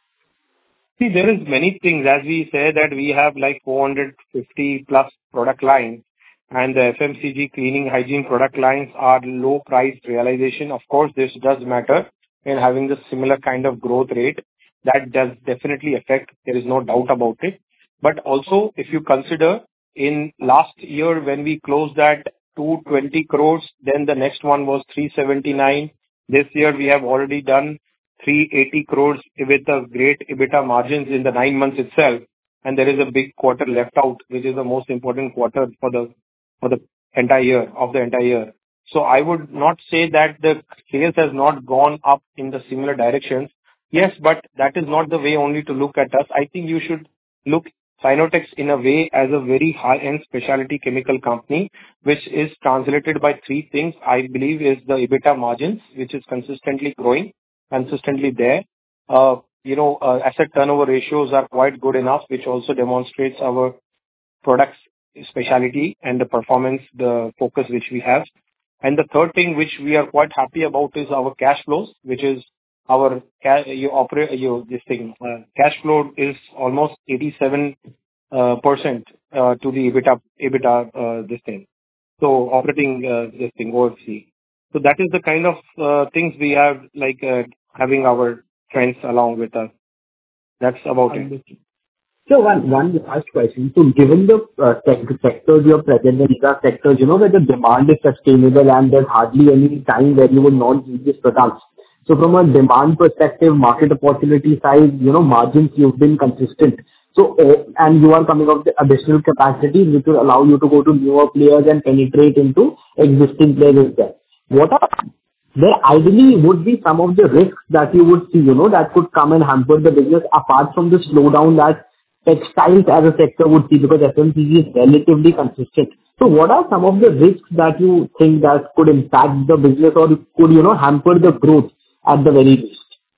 See, there is many things. As we say that we have like four hundred fifty plus product lines, and the F M C G cleaning hygiene product lines are low price realization. Of course, this does matter in having the similar kind of growth rate. That does definitely affect. There is no doubt about it. But also, if you consider in last year when we closed at two hundred twenty crores, then the next one was three hundred seventy-nine. This year we have already done three hundred eighty crores with a great EBITDA margins in the nine months itself. And there is a big quarter left out, which is the most important quarter for the for the entire year, of the entire year. So I would not say that the sales has not gone up in the similar directions. Yes, but that is not the way only to look at us. I think you should look Finotex in a way as a very high-end specialty chemical company, which is translated by three things. I believe is the EBITDA margins, which is consistently growing, consistently there. Uh, you know, uh, asset turnover ratios are quite good enough, which also demonstrates our products speciality and the performance, the focus which we have. And the third thing which we are quite happy about is our cash flows, which is our cash, you operate, you, this thing, uh, cash flow is almost eighty-seven percent uh, uh, to the EBITDA, EBITDA, uh, this thing. So operating uh, this thing, O F C. So that is the kind of uh, things we have, like uh, having our friends along with us. That's about it. So one one last question. So given the uh, sectors you're present in, these are sectors, you know, where the demand is sustainable and there's hardly any time where you would not use these products. So from a demand perspective, market opportunity side, you know, margins, you've been consistent. So, uh, and you are coming up with additional capacity which will allow you to go to newer players and penetrate into existing players there. What are, there ideally would be some of the risks that you would see, you know, that could come and hamper the business apart from the slowdown that textiles as a sector would see, because F M C G is relatively consistent. So what are some of the risks that you think that could impact the business or could, you know, hamper the growth at the very least?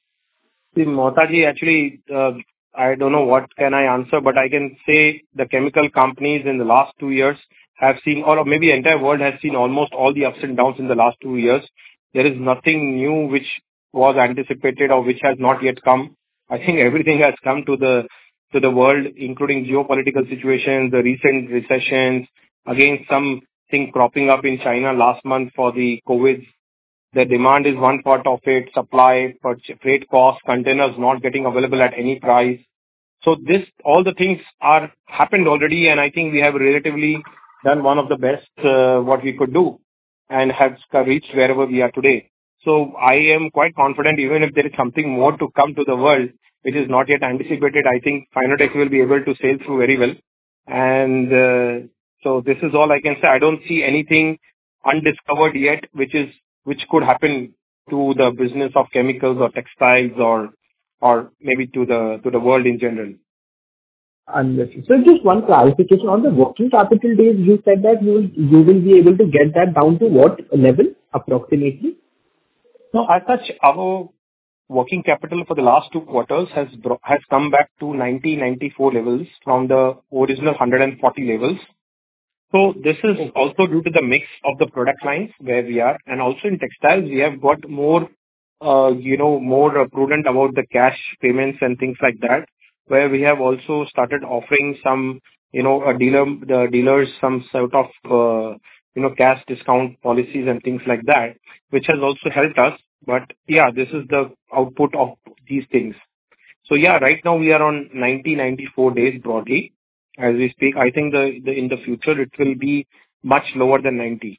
See, Mohtaji, actually, uh, I don't know what can I answer, but I can say the chemical companies in the last two years have seen, or maybe the entire world has seen almost all the ups and downs in the last two years. There is nothing new which was anticipated or which has not yet come. I think everything has come to the to the world, including geopolitical situations, the recent recessions, again, something cropping up in China last month for the COVID. The demand is one part of it, supply, freight costs, containers not getting available at any price. So this, all the things are happened already, and I think we have relatively done one of the best uh, what we could do and have reached wherever we are today. So I am quite confident, even if there is something more to come to the world, which is not yet anticipated, I think Finotex will be able to sail through very well. And uh, so this is all I can say. I don't see anything undiscovered yet, which is which could happen to the business of chemicals or textiles or or maybe to the to the world in general. Understood. So just one clarification on the working capital days. You said that you will, you will be able to get that down to what level approximately? No, as such, our working capital for the last two quarters has bro- has come back to ninety, ninety-four levels from the original one hundred forty levels. So this is also due to the mix of the product lines where we are, and also in textiles we have got more, uh, you know, more uh, prudent about the cash payments and things like that, where we have also started offering some, you know, a dealer, the dealers some sort of, uh, you know, cash discount policies and things like that, which has also helped us. But yeah, this is the output of these things. So yeah, right now we are on ninety, ninety-four days broadly as we speak. I think the, the in the future it will be much lower than ninety.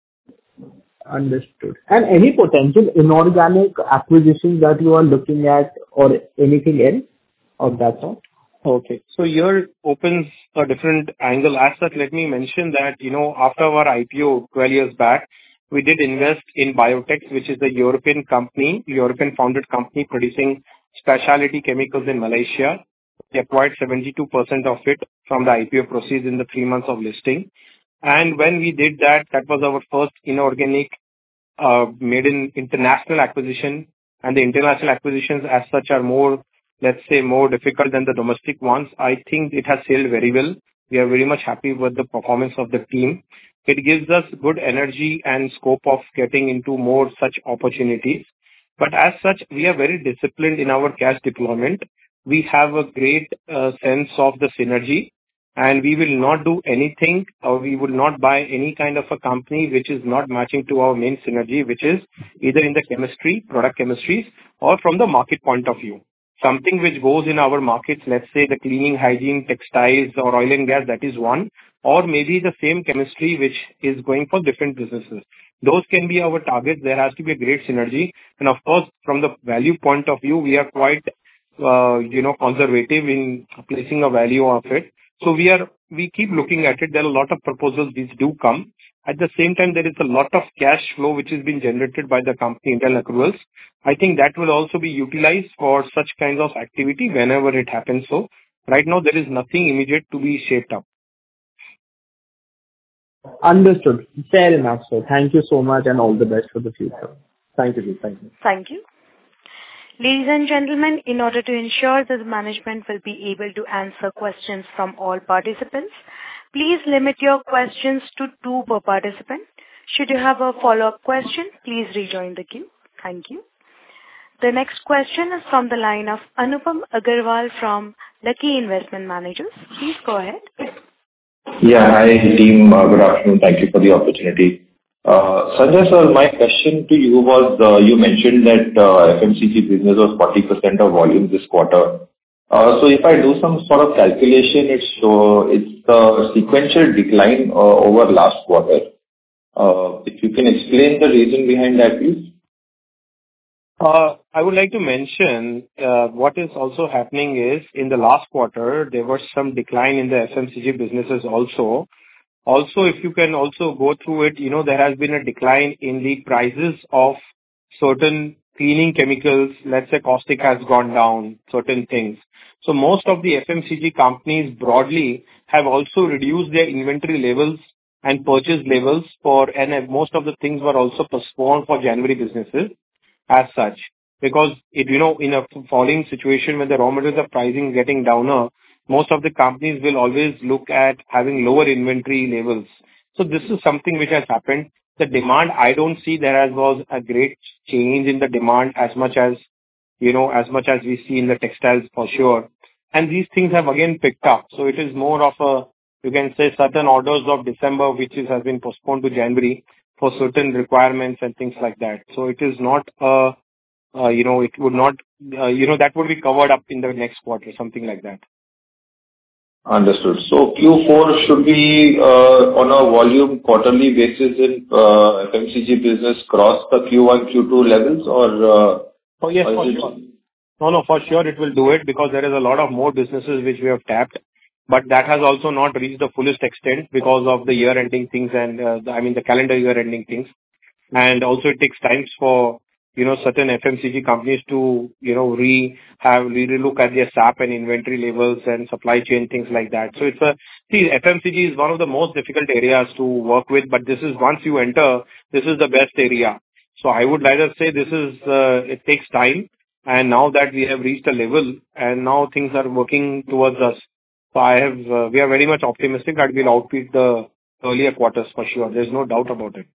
Understood. And any potential inorganic acquisitions that you are looking at or anything else of that sort? Okay. So here opens a different angle. As such, let me mention that, you know, after our I P O twelve years back, we did invest in Biotex, which is a European company, European founded company producing specialty chemicals in Malaysia. We acquired seventy-two percent of it from the I P O proceeds in the three months of listing. And when we did that, that was our first inorganic uh, made in international acquisition. And the international acquisitions as such are more, let's say, more difficult than the domestic ones. I think it has sailed very well. We are very much happy with the performance of the team. It gives us good energy and scope of getting into more such opportunities. But as such, we are very disciplined in our cash deployment. We have a great uh, sense of the synergy, and we will not do anything, or we will not buy any kind of a company which is not matching to our main synergy, which is either in the chemistry, product chemistries, or from the market point of view. Something which goes in our markets, let's say the cleaning, hygiene, textiles, or oil and gas, that is one, or maybe the same chemistry which is going for different businesses. Those can be our targets. There has to be a great synergy. And of course, from the value point of view, we are quite, uh, you know, conservative in placing a value of it. So we are, we keep looking at it. There are a lot of proposals which do come. At the same time, there is a lot of cash flow which is being generated by the company internal accruals. I think that will also be utilized for such kinds of activity whenever it happens. So right now, there is nothing immediate to be shaped up. Understood. Fair enough, sir. Thank you so much and all the best for the future. Thank you. Thank you. Thank you. Ladies and gentlemen, in order to ensure that the management will be able to answer questions from all participants, please limit your questions to two per participant. Should you have a follow-up question, please rejoin the queue. Thank you. The next question is from the line of Anupam Agarwal from Lucky Investment Managers. Please go ahead. Yeah, hi team. Uh, good afternoon. Thank you for the opportunity. Uh, Sanjay sir, my question to you was, uh, you mentioned that uh, F M C G business was forty percent of volume this quarter. Uh, so if I do some sort of calculation, it's uh, it's a sequential decline uh, over last quarter. Uh, if you can explain the reason behind that, please. Uh, I would like to mention uh, what is also happening is in the last quarter, there was some decline in the F M C G businesses also. Also, if you can also go through it, you know, there has been a decline in the prices of certain cleaning chemicals. Let's say caustic has gone down, certain things. So most of the F M C G companies broadly have also reduced their inventory levels and purchase levels for, and most of the things were also postponed for January businesses as such. Because it, you know, in a falling situation when the raw materials are pricing getting downer, most of the companies will always look at having lower inventory levels. So this is something which has happened. The demand, I don't see there has was a great change in the demand as much as, you know, as much as we see in the textiles for sure. And these things have again picked up. So it is more of a, you can say certain orders of December, which is, has been postponed to January for certain requirements and things like that. So it is not, uh, uh, you know, it would not, uh, you know, that would be covered up in the next quarter, something like that. Understood. So Q four should be uh, on a volume quarterly basis in uh, F M C G business cross the Q one, Q two levels or? Uh, oh yes, or for sure. No, no, for sure it will do it because there is a lot of more businesses which we have tapped, but that has also not reached the fullest extent because of the year-ending things and uh, the, I mean the calendar year-ending things, and also it takes times for you know certain F M C G companies to you know re have re look at their S A P and inventory levels and supply chain things like that. So it's a see F M C G is one of the most difficult areas to work with, but this is once you enter, this is the best area. So I would rather say this is uh, it takes time. And now that we have reached a level and now things are working towards us, so I have, uh, we are very much optimistic that we'll outbeat the earlier quarters for sure. There's no doubt about it.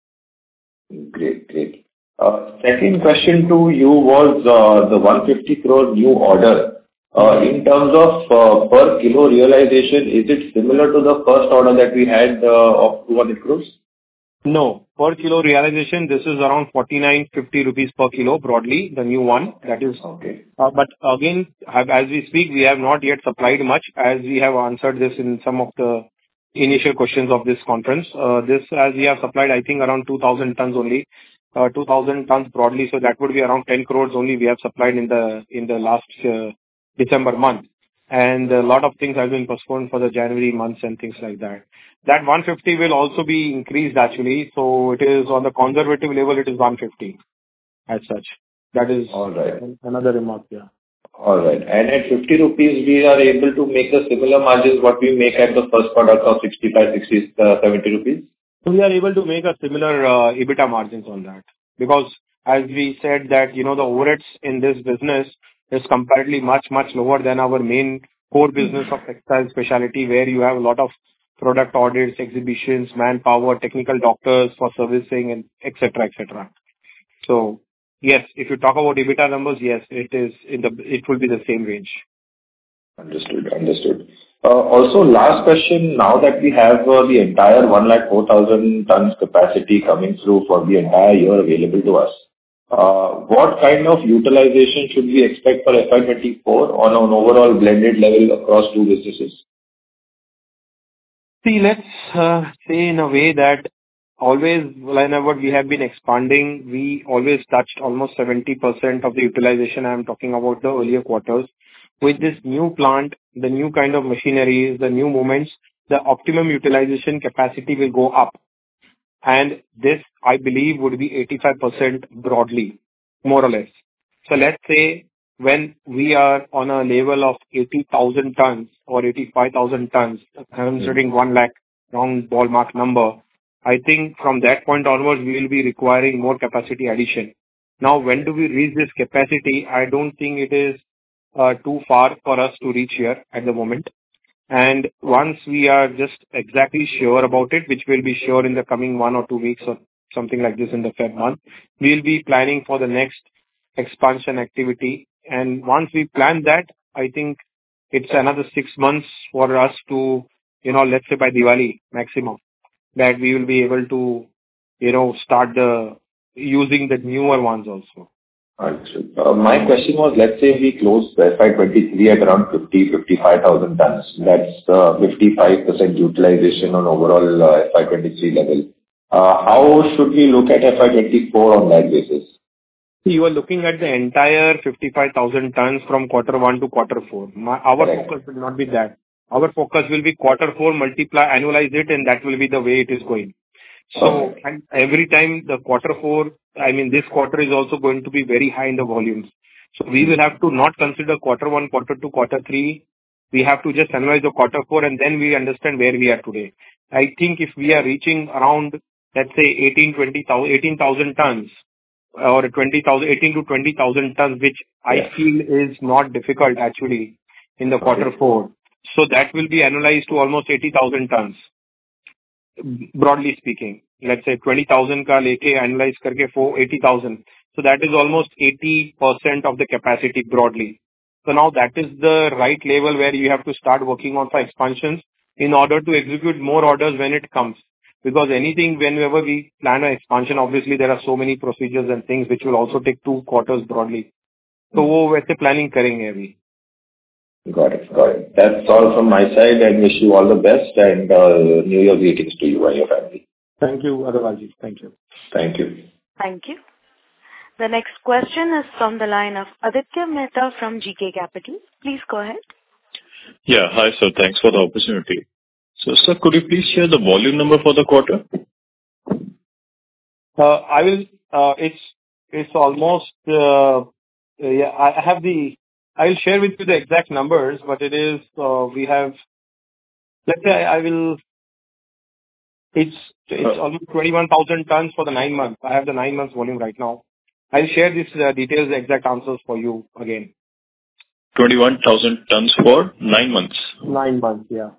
Great, great. Uh, second question to you was uh, the one hundred fifty crore new order. Uh, in terms of uh, per kilo realization, is it similar to the first order that we had uh, of two hundred crores? No. Per kilo realization, this is around forty-nine fifty rupees per kilo broadly, the new one. That is okay. Uh, but again, as we speak, we have not yet supplied much as we have answered this in some of the initial questions of this conference. Uh, this as we have supplied, I think around two thousand tons only, uh, two thousand tons broadly. So that would be around ten crores only we have supplied in the in the last uh, December month. And a lot of things have been postponed for the January months and things like that. That one hundred fifty will also be increased actually. So it is on the conservative level, it is one hundred fifty as such. That is all right. Another remark, yeah. All right. And at fifty rupees, we are able to make the similar margins what we make at the first product of sixty-five, sixty, seventy rupees? So we are able to make a similar uh, EBITDA margins on that. Because as we said that, you know, the overheads in this business is comparatively much, much lower than our main core business of textile specialty, where you have a lot of product audits, exhibitions, manpower, technical doctors for servicing, and et cetera, et cetera. So yes, if you talk about EBITDA numbers, yes, it is in the it will be the same range. Understood, understood. Uh, also, last question. Now that we have uh, the entire one lakh four thousand tons capacity coming through for the entire year available to us, uh, what kind of utilization should we expect for F Y twenty-four on an overall blended level across two businesses? See, let's uh, say in a way that always whenever we have been expanding, we always touched almost seventy percent of the utilization. I am talking about the earlier quarters. With this new plant, the new kind of machinery, the new movements, the optimum utilization capacity will go up. And this, I believe, would be eighty-five percent broadly, more or less. So let's say when we are on a level of eighty thousand tons or eighty-five thousand tons, considering one lakh round ballpark number, I think from that point onwards, we will be requiring more capacity addition. Now, when do we reach this capacity? I don't think it is uh, too far for us to reach here at the moment. And once we are just exactly sure about it, which will be sure in the coming one or two weeks or something like this in the Feb month, we'll be planning for the next expansion activity. And once we plan that, I think it's another six months for us to, you know, let's say by Diwali maximum, that we will be able to, you know, start the using the newer ones also. Understood. Uh, my question was, let's say we close F Y twenty-three at around fifty, fifty-five thousand tons. That's uh, fifty-five percent utilization on overall uh, F Y twenty-three level. Uh, how should we look at F Y twenty-four on that basis? You are looking at the entire fifty-five thousand tons from quarter one to quarter four. My, our Correct. focus will not be that. Our focus will be quarter four, multiply, annualize it, and that will be the way it is going. So, okay. And every time the quarter four, I mean, this quarter is also going to be very high in the volumes. So we will have to not consider quarter one, quarter two, quarter three. We have to just analyze the quarter four, and then we understand where we are today. I think if we are reaching around, let's say eighteen, twenty thousand, eighteen thousand tons, or twenty thousand, eighteen to twenty thousand tons, which I yeah. feel is not difficult actually in the quarter okay. four. So that will be analyzed to almost eighty thousand tons. Broadly speaking, let's say twenty thousand ka leke analyze karke for eighty thousand. So that is almost eighty percent of the capacity broadly. So now that is the right level where you have to start working on for expansions in order to execute more orders when it comes. Because anything, whenever we plan an expansion, obviously there are so many procedures and things which will also take two quarters broadly. So wo वैसे planning करेंगे अभी. Got it. Got it. That's all from my side, and wish you all the best, and uh, New Year greetings to you and your family. Thank you, Agarwalji. Thank you. Thank you. Thank you. The next question is from the line of Aditya Mehta from G K Capital. Please go ahead. Yeah. Hi, sir. Thanks for the opportunity. So, sir, could you please share the volume number for the quarter? Uh, I will. Uh, it's it's almost. Uh, yeah, I have the. I will share with you the exact numbers, but it is. Uh, we have. Let's say I, I will. It's it's Uh, almost twenty-one thousand tons for the nine months. I have the nine months volume right now. I'll share these uh, details, the exact answers for you again. twenty-one thousand tons for nine months. Nine months, yeah.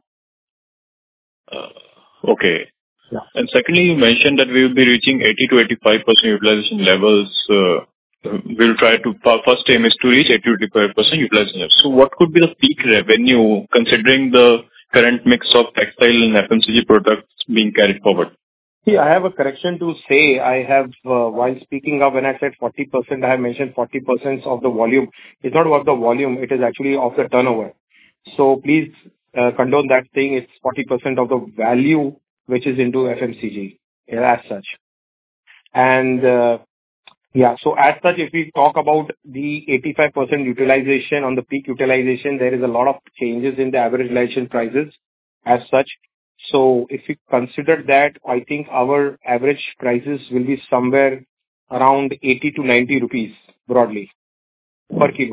Uh, Okay. Yeah. And secondly, you mentioned that we will be reaching eighty to eighty-five percent utilization levels. uh, We'll try to, our first aim is to reach eighty to eighty-five percent utilization levels. So what could be the peak revenue considering the current mix of textile and F M C G products being carried forward? See, I have a correction to say. I have, uh, while speaking of when I said forty percent, I have mentioned forty percent of the volume. It's not about the volume, it is actually of the turnover. So please uh, condone that thing. It's forty percent of the value which is into F M C G, yeah, as such. And uh, yeah, so as such, if we talk about the eighty-five percent utilization on the peak utilization, there is a lot of changes in the average realization prices as such. So if we consider that, I think our average prices will be somewhere around eighty to ninety rupees broadly per kilo.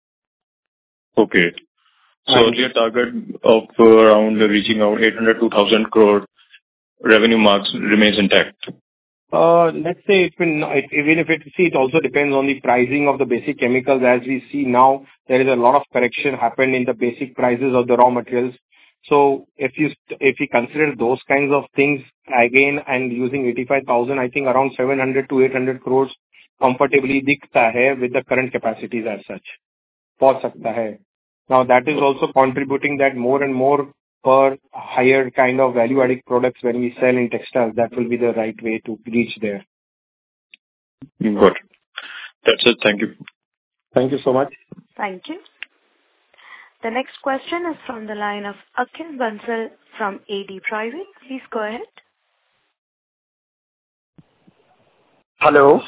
Okay. So And earlier target of uh, around reaching around eight hundred to one thousand crore revenue marks remains intact. uh, let's say it will, not- it, even if it, see, it also depends on the pricing of the basic chemicals. As we see now, there is a lot of correction happened in the basic prices of the raw materials. So if you if you consider those kinds of things again and using eighty-five thousand, I think around seven hundred to eight hundred crores comfortably दिखता है with the current capacities as such. पहुंच सकता है. Now that is also contributing that more and more per higher kind of value-added products when we sell in textiles, that will be the right way to reach there. Got it. That's it. Thank you. Thank you so much. Thank you. The next question is from the line of Akhil Bansal from A D Private. Please go ahead. Hello.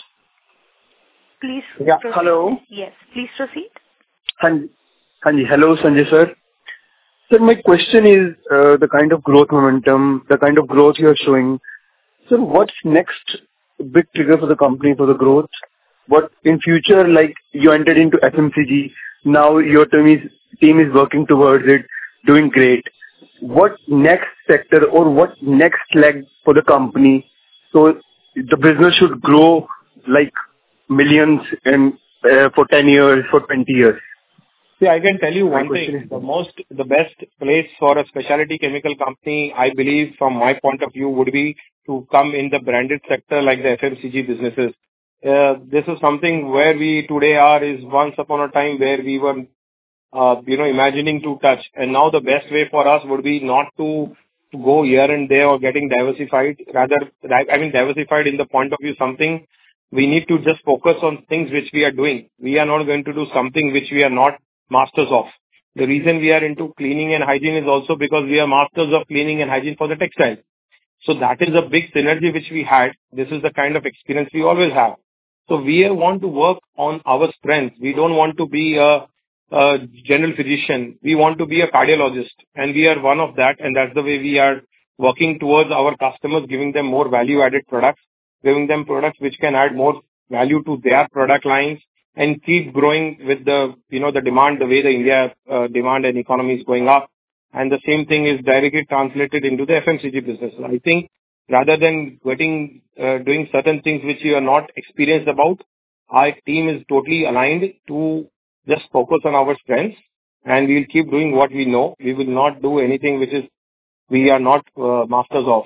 Please Yeah. proceed. Hello. Yes, please proceed. Hanji. Hanji. Hello, Sanjay sir. Sir, my question is uh, the kind of growth momentum, the kind of growth you are showing. Sir, what's next big trigger for the company for the growth? What in future, like you entered into F M C G, now your team is team is working towards it, doing great. What next sector or what next leg for the company? So the business should grow like millions and uh, for ten years, for twenty years. See, I can tell you My one question thing. is The most, the best place for a specialty chemical company, I believe, from my point of view, would be to come in the branded sector like the F M C G businesses. Uh, this is something where we today are is once upon a time where we were, uh, you know, imagining to touch. And now the best way for us would be not to, to go here and there or getting diversified. Rather, I mean, diversified in the point of view something we need to just focus on things which we are doing. We are not going to do something which we are not masters of. The reason we are into cleaning and hygiene is also because we are masters of cleaning and hygiene for the textile. So that is a big synergy which we had. This is the kind of experience we always have. So we want to work on our strengths. We don't want to be a, a general physician. We want to be a cardiologist, and we are one of that. And that's the way we are working towards our customers, giving them more value-added products, giving them products which can add more value to their product lines and keep growing with the, you know, the demand, the way the India uh, demand and economy is going up. And the same thing is directly translated into the F M C G business. I think rather than getting, uh, doing certain things which you are not experienced about, our team is totally aligned to just focus on our strengths, and we'll keep doing what we know. We will not do anything which is we are not uh, masters of.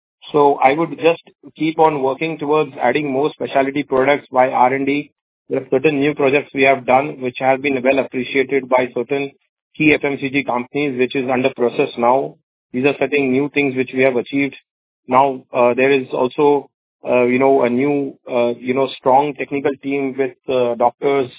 So I would just keep on working towards adding more specialty products by R and D. There are certain new projects we have done which have been well appreciated by certain key F M C G companies, which is under process now. These are certain new things which we have achieved. Now, uh, there is also, uh, you know, a new, uh, you know, strong technical team with uh, doctors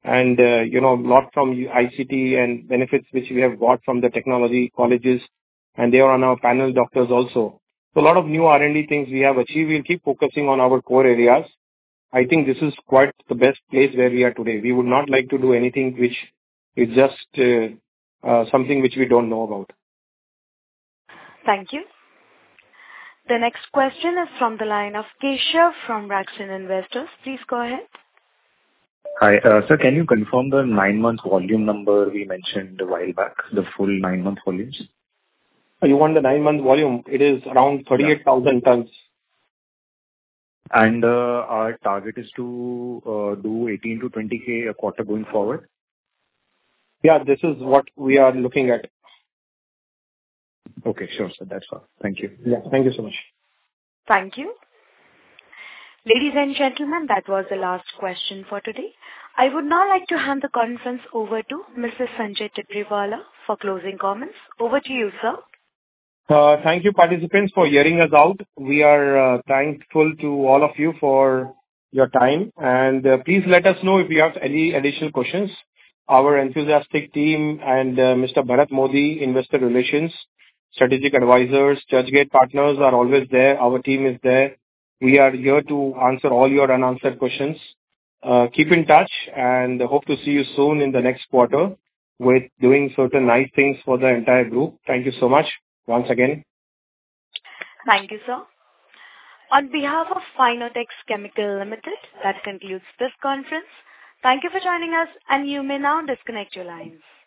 and uh, you know, lot from I C T and benefits which we have got from the technology colleges, and they are on our panel doctors also. So a lot of new R and D things we have achieved. We'll keep focusing on our core areas. I think this is quite the best place where we are today. We would not like to do anything which is just uh, uh, something which we don't know about. Thank you. The next question is from the line of Keshav from Raxin Investors. Please go ahead. Hi. uh, Sir, can you confirm the nine-month volume number we mentioned a while back, the full nine-month volumes? You want the nine-month volume? It is around thirty-eight thousand tons. And uh, our target is to uh, do eighteen to twenty K a quarter going forward? Yeah, this is what we are looking at. Okay, sure, sir. That's all. Thank you. Yeah, thank you so much. Thank you. Ladies and gentlemen, that was the last question for today. I would now like to hand the conference over to Mister Sanjay Tibriwala for closing comments. Over to you, sir. Uh, thank you, participants, for hearing us out. We are uh, thankful to all of you for your time, and uh, please let us know if you have any additional questions. Our enthusiastic team and uh, Mister Bharat Modi, Investor Relations, Strategic Advisors, Churchgate Partners are always there. Our team is there. We are here to answer all your unanswered questions. Uh, keep in touch and hope to see you soon in the next quarter with doing certain nice things for the entire group. Thank you so much once again. Thank you, sir. On behalf of Finotex Chemical Limited, that concludes this conference. Thank you for joining us, and you may now disconnect your lines.